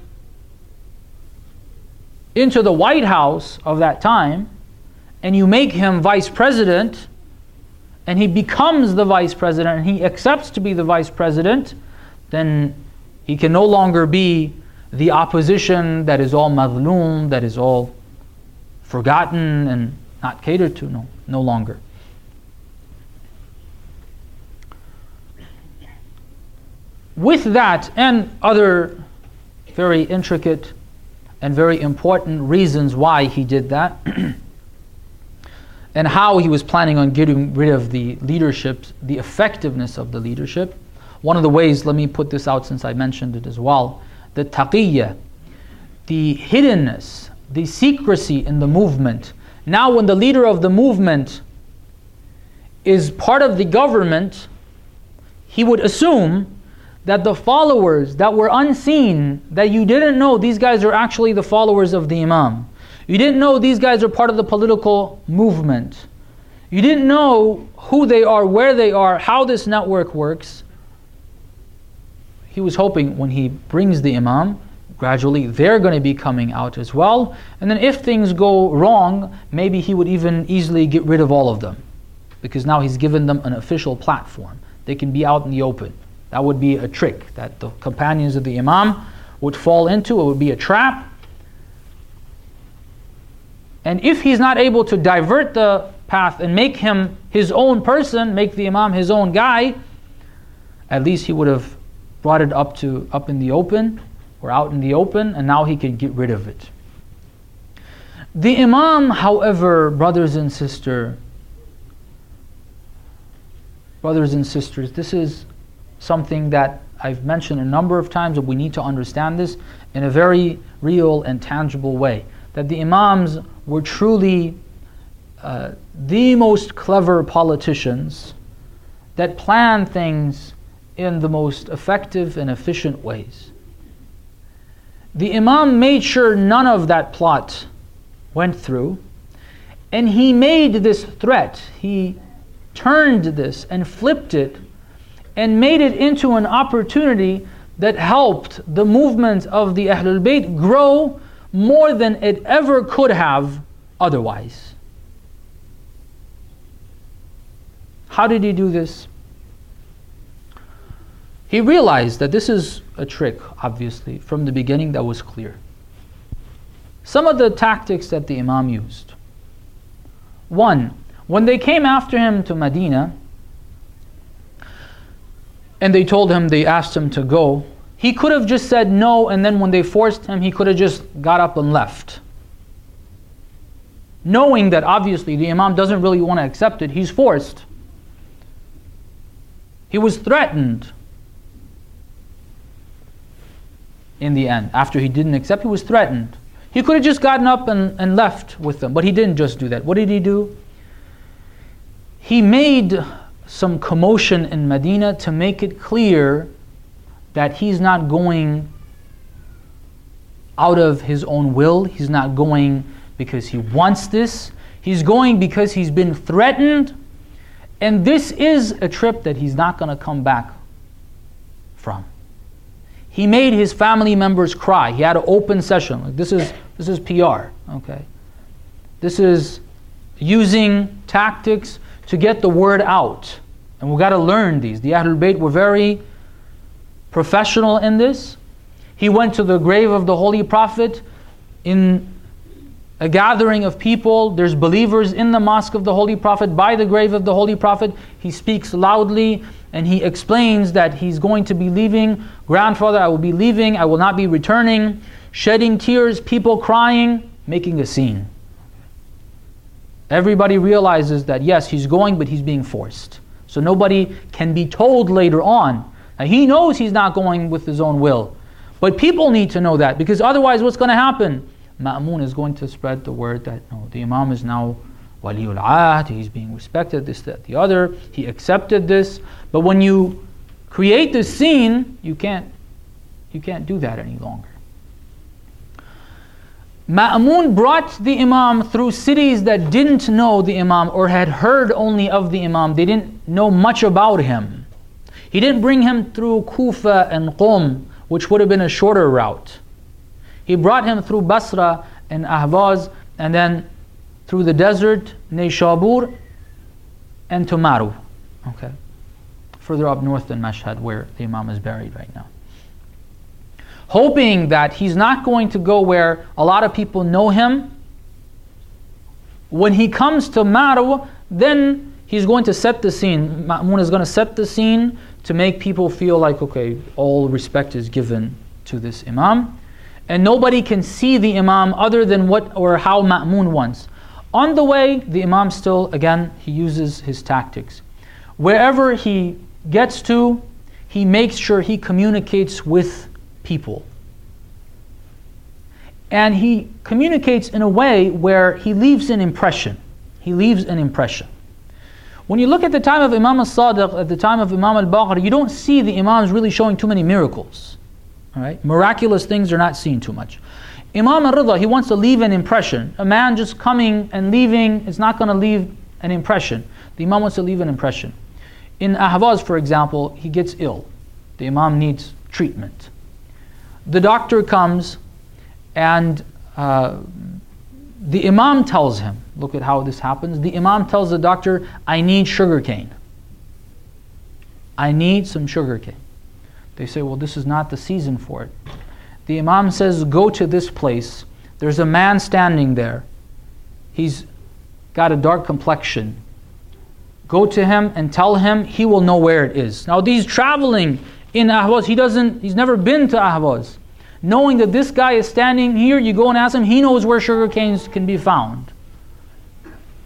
A: into the White House of that time, and you make him vice president, and he becomes the vice president, and he accepts to be the vice president, then he can no longer be the opposition that is all madloom, that is all forgotten and not catered to. No, no longer. With that and other very intricate and very important reasons why he did that, and how he was planning on getting rid of the leadership, the effectiveness of the leadership. One of the ways, let me put this out since I mentioned it as well, the taqiyya, the hiddenness, the secrecy in the movement. Now when the leader of the movement is part of the government, he would assume that the followers that were unseen, that you didn't know these guys are actually the followers of the Imam. You didn't know these guys are part of the political movement. You didn't know who they are, where they are, how this network works. He was hoping when he brings the Imam, gradually they're going to be coming out as well. And then if things go wrong, maybe he would even easily get rid of all of them. Because now he's given them an official platform. They can be out in the open. That would be a trick that the companions of the Imam would fall into. It would be a trap. And if he's not able to divert the path and make him his own person, make the Imam his own guy, at least he would have brought it up to up in the open, or out in the open, and now he can get rid of it. The Imam, however, brothers and sisters, brothers and sisters, this is something that I've mentioned a number of times that we need to understand this in a very real and tangible way. That the Imams were truly uh, the most clever politicians that planned things in the most effective and efficient ways. The Imam made sure none of that plot went through, and he made this threat, he turned this and flipped it and made it into an opportunity that helped the movement of the Ahlul Bayt grow more than it ever could have otherwise. How did he do this? He realized that this is a trick, obviously, from the beginning that was clear. Some of the tactics that the Imam used. One, when they came after him to Medina, and they told him, they asked him to go, he could have just said no, and then when they forced him, he could have just got up and left. Knowing that obviously the Imam doesn't really want to accept it, he's forced. He was threatened. In the end, after he didn't accept, he was threatened. He could have just gotten up and, and left with them, but he didn't just do that. What did he do? He made some commotion in Medina to make it clear that he's not going out of his own will. He's not going because he wants this. He's going because he's been threatened. And this is a trip that he's not going to come back from. He made his family members cry. He had an open session. Like this is this is P R. Okay, this is using tactics to get the word out, and we've got to learn these. The Ahlul Bayt were very professional in this. He went to the grave of the Holy Prophet in a gathering of people. There's believers in the mosque of the Holy Prophet, by the grave of the Holy Prophet. He speaks loudly and he explains that he's going to be leaving. Grandfather, I will be leaving, I will not be returning. Shedding tears, people crying, making a scene. Everybody realizes that yes, he's going, but he's being forced. So nobody can be told later on. Now, he knows he's not going with his own will. But people need to know that, because otherwise what's going to happen? Ma'mun is going to spread the word that no, the Imam is now Waliul Ahd, he's being respected, this, that, the other, he accepted this. But when you create this scene, you can't, you can't do that any longer. Ma'mun brought the Imam through cities that didn't know the Imam or had heard only of the Imam. They didn't know much about him. He didn't bring him through Kufa and Qum, which would have been a shorter route. He brought him through Basra and Ahvaz, and then through the desert, Nayshabur, and to Maru. Okay, further up north than Mashhad, where the Imam is buried right now. Hoping that he's not going to go where a lot of people know him. When he comes to Maru, then he's going to set the scene. Ma'mun is going to set the scene to make people feel like, okay, all respect is given to this Imam. And nobody can see the Imam other than what or how Ma'mun wants. On the way, the Imam still, again, he uses his tactics. Wherever he gets to, he makes sure he communicates with people. And he communicates in a way where he leaves an impression. He leaves an impression. When you look at the time of Imam al-Sadiq, at the time of Imam al-Baqir, you don't see the Imams really showing too many miracles. All right? Miraculous things are not seen too much. Imam al-Ridha, he wants to leave an impression. A man just coming and leaving is not going to leave an impression. The Imam wants to leave an impression. In Ahvaz, for example, he gets ill. The Imam needs treatment. The doctor comes and uh, the Imam tells him, look at how this happens. The Imam tells the doctor, I need sugar cane. I need some sugar cane. They say, well, this is not the season for it. The Imam says, go to this place. There's a man standing there. He's got a dark complexion. Go to him and tell him, he will know where it is. Now he's traveling in Ahvaz. He doesn't, he's never been to Ahvaz. Knowing that this guy is standing here, you go and ask him, he knows where sugar canes can be found.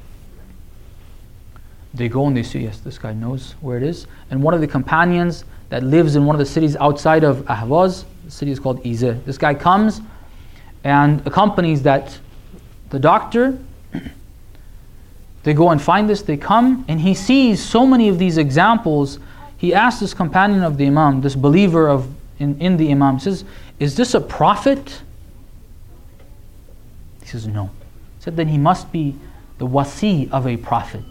A: They go and they say, yes, this guy knows where it is. And one of the companions that lives in one of the cities outside of Ahvaz. The city is called Izeh. This guy comes and accompanies that the doctor. They go and find this, they come, and he sees so many of these examples. He asks this companion of the Imam, this believer of in, in the Imam, says, is this a prophet? He says, no. He said, then he must be the wasi of a prophet,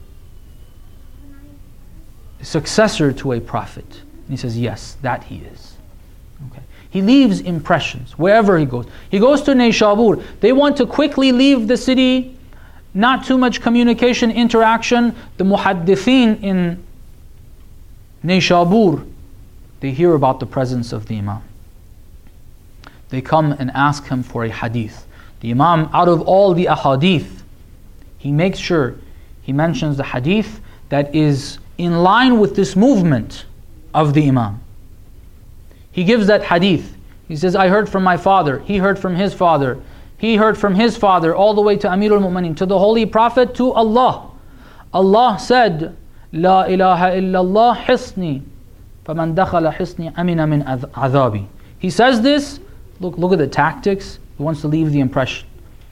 A: a successor to a prophet. And he says, yes, that he is. Okay. He leaves impressions wherever he goes. He goes to Nayshabur. They want to quickly leave the city, not too much communication, interaction. The muhaddithin in Nayshabur, they hear about the presence of the Imam. They come and ask him for a hadith. The Imam, out of all the ahadith, he makes sure he mentions the hadith that is in line with this movement of the Imam. He gives that hadith. He says, I heard from my father, he heard from his father, he heard from his father, all the way to Amirul Mu'mineen, to the Holy Prophet, to Allah. Allah said, La ilaha illallah hisni, faman dakhala hisni amina min adhabi. He says this, look, look at the tactics. He wants to leave the impression.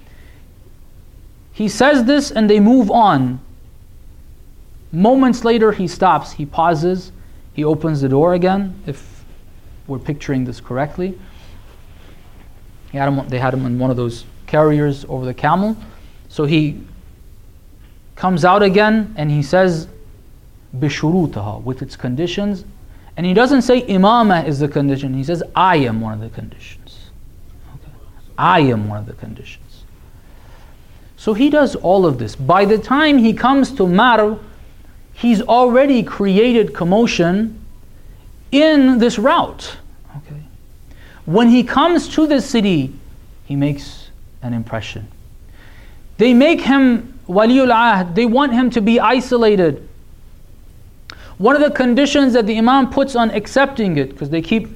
A: He says this and they move on. Moments later he stops, he pauses, he opens the door again, if we're picturing this correctly. He had him, they had him in one of those carriers over the camel. So he comes out again and he says, bishurutaha, with its conditions. And he doesn't say imama is the condition, he says I am one of the conditions. Okay. I am one of the conditions. So he does all of this. By the time he comes to Marw, he's already created commotion in this route. Okay. When he comes to the city, he makes an impression. They make him Waliul Ahd. They want him to be isolated. One of the conditions that the Imam puts on accepting it, because they keep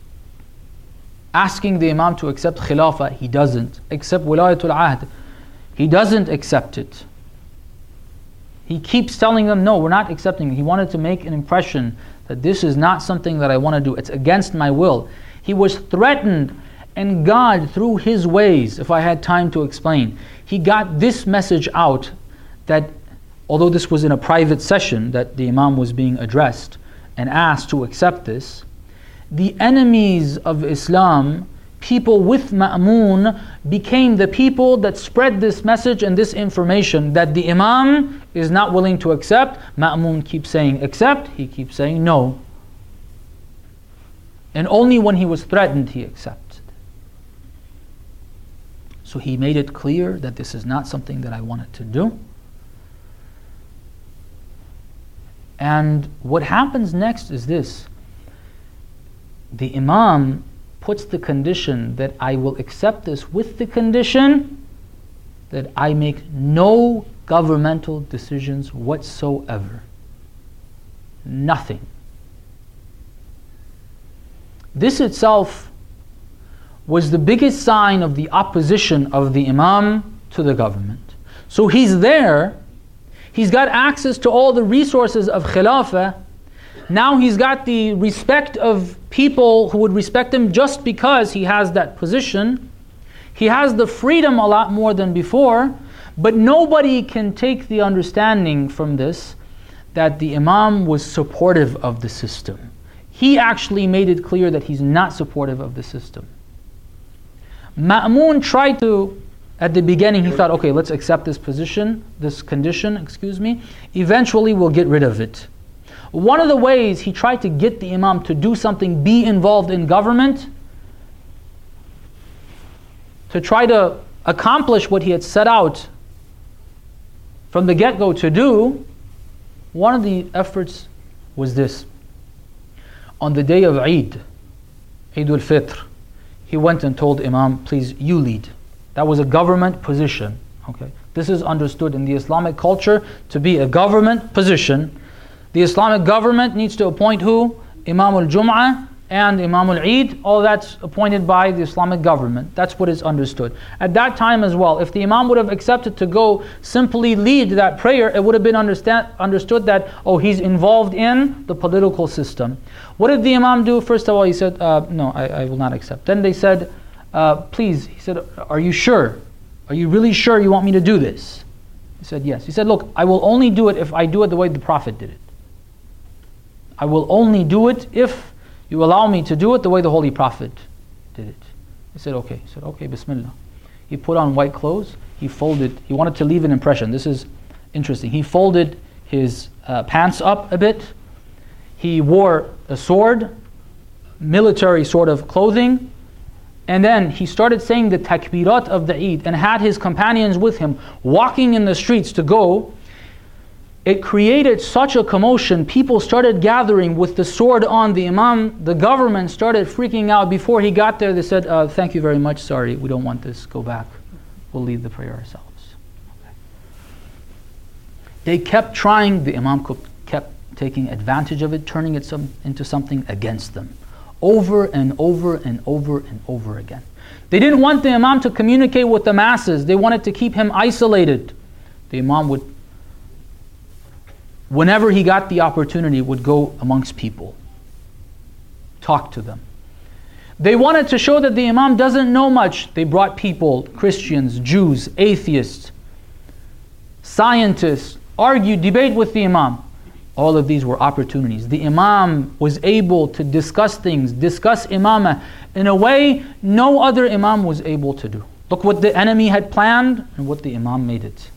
A: asking the Imam to accept Khilafah, he doesn't. Accept Wilayatul Ahd, he doesn't accept it. He keeps telling them, no, we're not accepting it. He wanted to make an impression that this is not something that I want to do. It's against my will. He was threatened, and God, through His ways, if I had time to explain, He got this message out that although this was in a private session that the Imam was being addressed and asked to accept this, the enemies of Islam, people with Ma'mun, became the people that spread this message and this information that the Imam is not willing to accept. Ma'mun keeps saying accept, he keeps saying no. And only when he was threatened he accepted. So he made it clear that this is not something that I wanted to do. And what happens next is this. The Imam puts the condition that I will accept this with the condition that I make no governmental decisions whatsoever. Nothing. This itself was the biggest sign of the opposition of the Imam to the government. So he's there, he's got access to all the resources of Khilafah. Now he's got the respect of people who would respect him just because he has that position. He has the freedom a lot more than before, but nobody can take the understanding from this that the Imam was supportive of the system. He actually made it clear that he's not supportive of the system. Ma'mun tried to, at the beginning he thought, okay, let's accept this position, this condition, excuse me. Eventually we'll get rid of it. One of the ways he tried to get the Imam to do something, be involved in government, to try to accomplish what he had set out from the get-go to do, one of the efforts was this. On the day of Eid, Eid al-Fitr, he went and told Imam, please, you lead. That was a government position. Okay, this is understood in the Islamic culture to be a government position. The Islamic government needs to appoint who? Imam al-Jum'ah, and Imam al-Eid, all that's appointed by the Islamic government. That's what is understood. At that time as well, if the Imam would have accepted to go simply lead that prayer, it would have been understand, understood that, oh, he's involved in the political system. What did the Imam do? First of all, he said, uh, no, I, I will not accept. Then they said, uh, please, he said, are you sure? Are you really sure you want me to do this? He said, yes. He said, look, I will only do it if I do it the way the Prophet did it. I will only do it if you allow me to do it the way the Holy Prophet did it. He said, okay. He said, okay, Bismillah. He put on white clothes. He folded. He wanted to leave an impression. This is interesting. He folded his uh, pants up a bit. He wore a sword, military sort of clothing. And then he started saying the takbirat of the Eid and had his companions with him walking in the streets to go. It created such a commotion. People started gathering with the sword on. The Imam, the government started freaking out. Before he got there, they said, uh, thank you very much, sorry, we don't want this, go back. We'll lead the prayer ourselves. Okay. They kept trying, the Imam kept taking advantage of it, turning it some, into something against them. Over and over and over and over again. They didn't want the Imam to communicate with the masses. They wanted to keep him isolated. The Imam would, whenever he got the opportunity, would go amongst people, talk to them. They wanted to show that the Imam doesn't know much. They brought people, Christians, Jews, atheists, scientists, argue, debate with the Imam. All of these were opportunities. The Imam was able to discuss things, discuss Imamah in a way no other Imam was able to do. Look what the enemy had planned and what the Imam made it.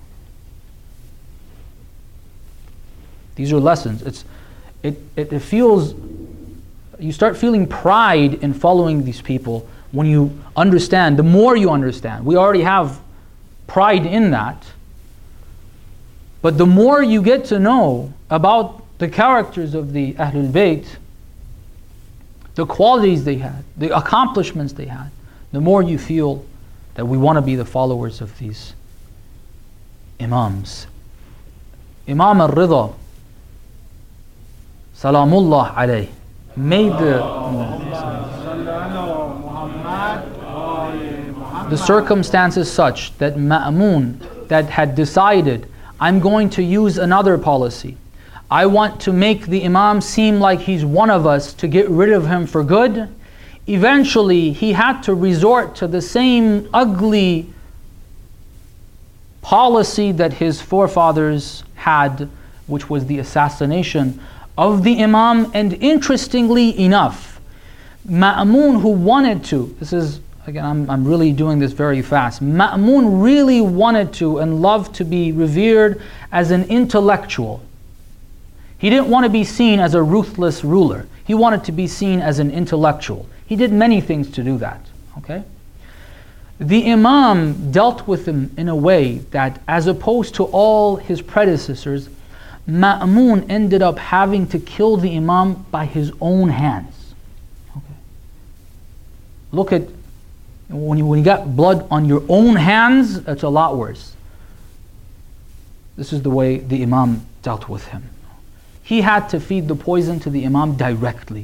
A: These are lessons. It's, it, it, it feels, you start feeling pride in following these people when you understand, the more you understand. We already have pride in that. But the more you get to know about the characters of the Ahlul Bayt, the qualities they had, the accomplishments they had, the more you feel that we want to be the followers of these Imams. Imam al-Rida, Salamullah alayh, made the, the circumstances such that Ma'mun, that had decided, I'm going to use another policy. I want to make the Imam seem like he's one of us to get rid of him for good. Eventually, he had to resort to the same ugly policy that his forefathers had, which was the assassination of the Imam. And interestingly enough, Ma'mun, who wanted to, this is, again, I'm, I'm really doing this very fast. Ma'mun really wanted to and loved to be revered as an intellectual. He didn't want to be seen as a ruthless ruler. He wanted to be seen as an intellectual. He did many things to do that. Okay? The Imam dealt with him in a way that, as opposed to all his predecessors, Ma'mun ended up having to kill the Imam by his own hands. Okay? Look at, when you, when you got blood on your own hands, it's a lot worse. This is the way the Imam dealt with him. He had to feed the poison to the Imam directly.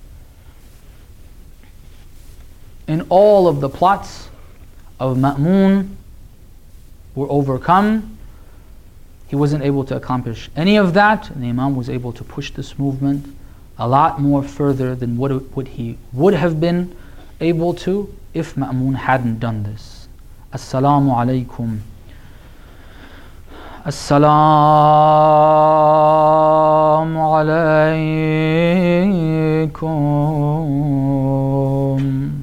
A: And all of the plots of Ma'mun were overcome. He wasn't able to accomplish any of that, and the Imam was able to push this movement a lot more further than what, what he would have been able to if Ma'mun hadn't done this. Assalamu alaikum. Assalamu alaikum.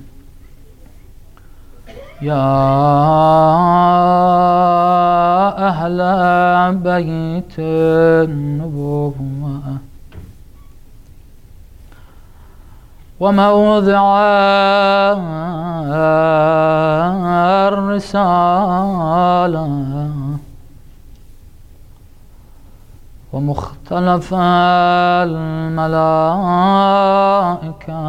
A: Ya Ahla Bayt an-Nubuwwah وموضع الرسالة ومختلف الملائكة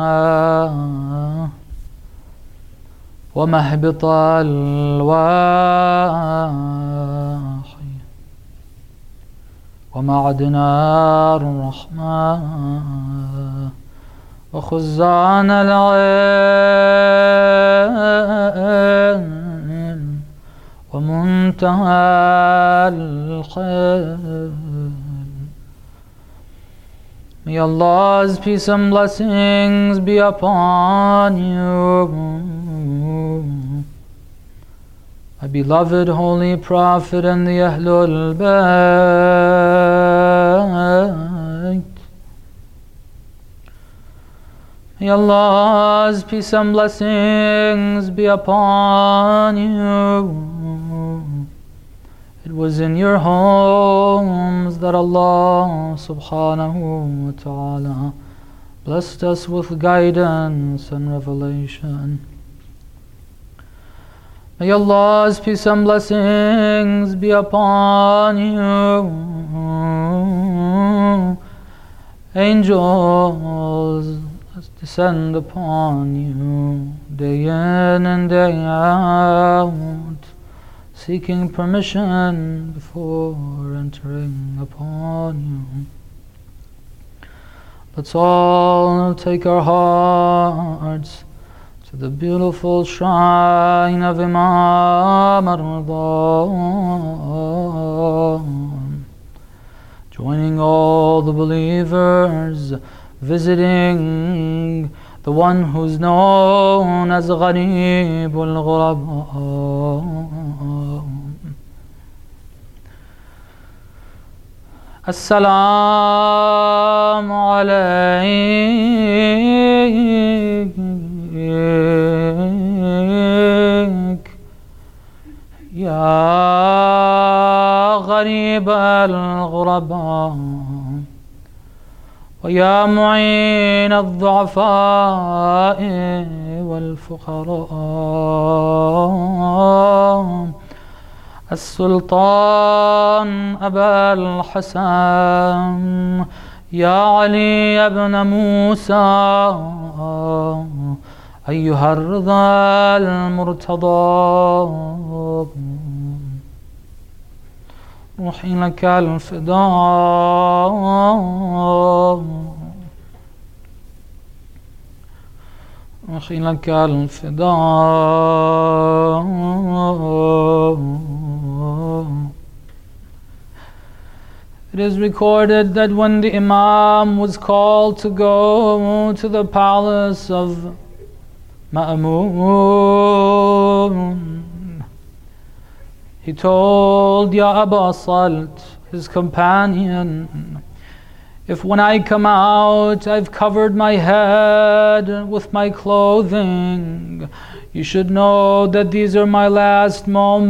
A: ومهبط الوحي ومعدن الرحمة وخزان العلم ومنتهى الخير. May Allah's peace and blessings be upon you, my beloved Holy Prophet and the Ahlul Bayt. May Allah's peace and blessings be upon you. It was in your homes that Allah subhanahu wa ta'ala blessed us with guidance and revelation. May Allah's peace and blessings be upon you. Angels descend upon you day in and day out, seeking permission before entering upon you. Let's all take our hearts to the beautiful shrine of Imam ar-Rida, joining all the believers, visiting the one who's known as Gharib al-Ghuraba. Assalamu alayk ya Gharib al-Ghuraba ويا معين الضعفاء والفقراء السلطان أبا الحسن يا علي بن موسى أيها الرضا المرتضى روحي لك الفداء روحي لك الفداء. It is recorded that when the Imam was called to go to the palace of Ma'mun, he told Ya Aba Salt, his companion, if when I come out I've covered my head with my clothing, you should know that these are my last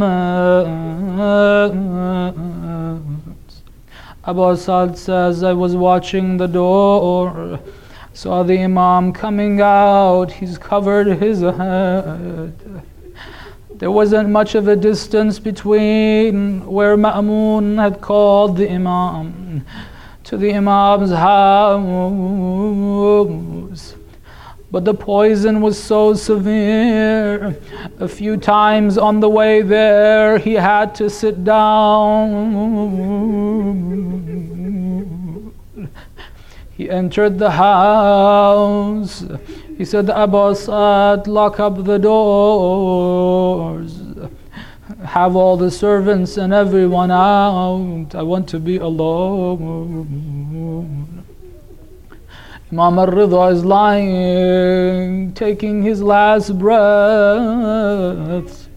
A: moments. Abu Sa'd says, I was watching the door, saw the Imam coming out, he's covered his head. There wasn't much of a distance between where Ma'mun had called the Imam to the Imam's house. But the poison was so severe, a few times on the way there he had to sit down. He entered the house. He said, Abu Sa'd, lock up the doors. Have all the servants and everyone out. I want to be alone. Imam ar-Rida is lying, taking his last breath.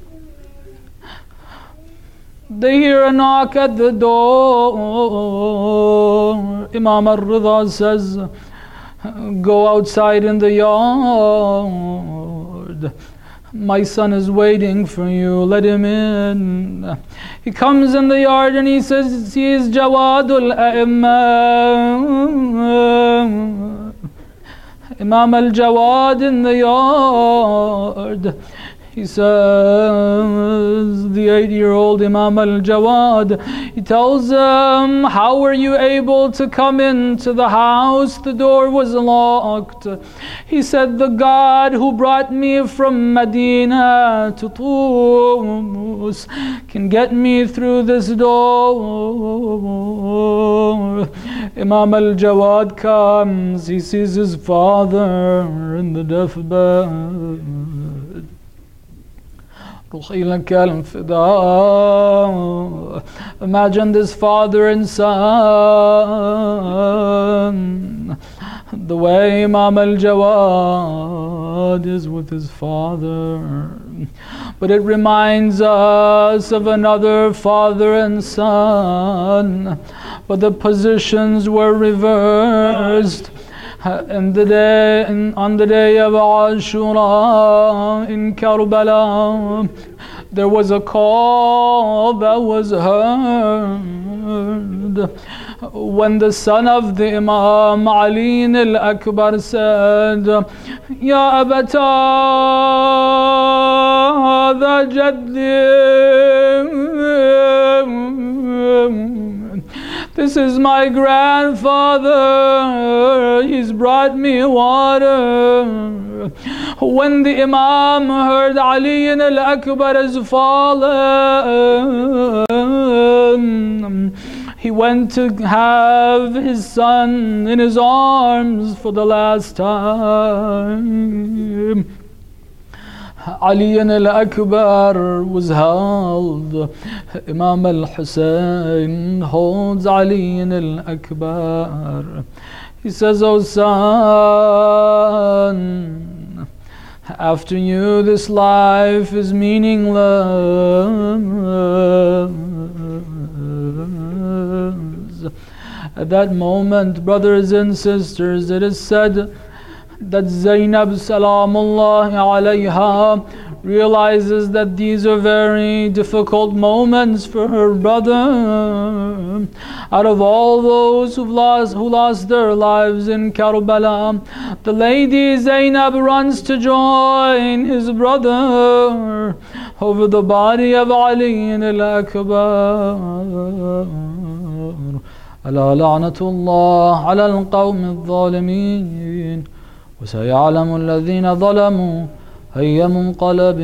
A: They hear a knock at the door. Imam ar-Rida says, go outside in the yard. My son is waiting for you, let him in. He comes in the yard and he says, he is Jawadul A'imma, Imam al-Jawad in the yard. He says, the eight-year-old Imam al-Jawad, he tells him, how were you able to come into the house? The door was locked. He said, the God who brought me from Medina to Tus can get me through this door. Imam al-Jawad comes, he sees his father in the deathbed. Imagine this father and son, the way Imam al-Jawad is with his father. But it reminds us of another father and son, but the positions were reversed. And the day, and on the day of Ashura in Karbala, there was a call that was heard when the son of the Imam Ali al-Akbar said, Ya Abata hadha jaddi, this is my grandfather, he's brought me water. When the Imam heard Ali al-Akbar has fallen, he went to have his son in his arms for the last time. Ali al-Akbar was held. Imam al-Hussein holds Ali al-Akbar. He says, oh son, after you this life is meaningless. At that moment, brothers and sisters, it is said that Zainab Salamullahi alayha realizes that these are very difficult moments for her brother. Out of all those who lost, who lost their lives in Karbala, the lady Zainab runs to join his brother over the body of Ali al-Akbar. Ala la'natullah ala al-qawm al-zalimin. وسيعلم الذين ظلموا أي منقلب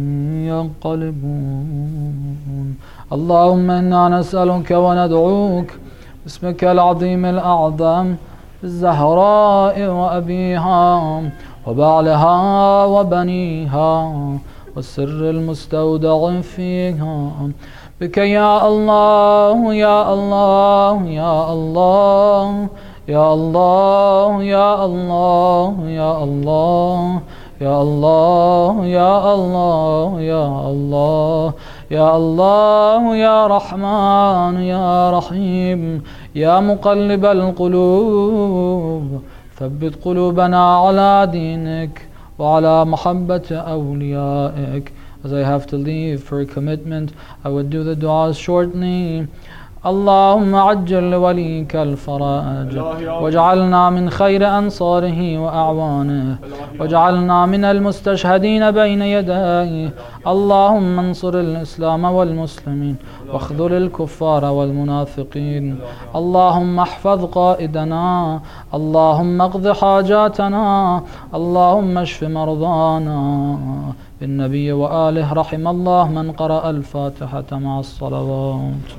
A: ينقلبون. اللهم إنا نسألك وندعوك باسمك العظيم الأعظم الزهراء وأبيها وبعلها وبنيها والسر المستودع فيها بك يا الله يا الله يا الله يا الله يا الله يا الله يا الله يا الله يا الله يا الله يا رحمن يا رحيم يا مقلب القلوب ثبت قلوبنا على دينك وعلى محبة أوليائك. As I have to leave for a commitment, I would do the du'as shortly. اللهم عجل لوليك الفرج واجعلنا من خير أنصاره وأعوانه واجعلنا من المستشهدين بين يديه. اللهم انصر الإسلام والمسلمين واخذل الكفار والمنافقين. اللهم احفظ قائدنا. اللهم اقض حاجاتنا. اللهم اشف مرضانا. بالنبي وآله رحم الله من قرأ الفاتحة مع الصلوات.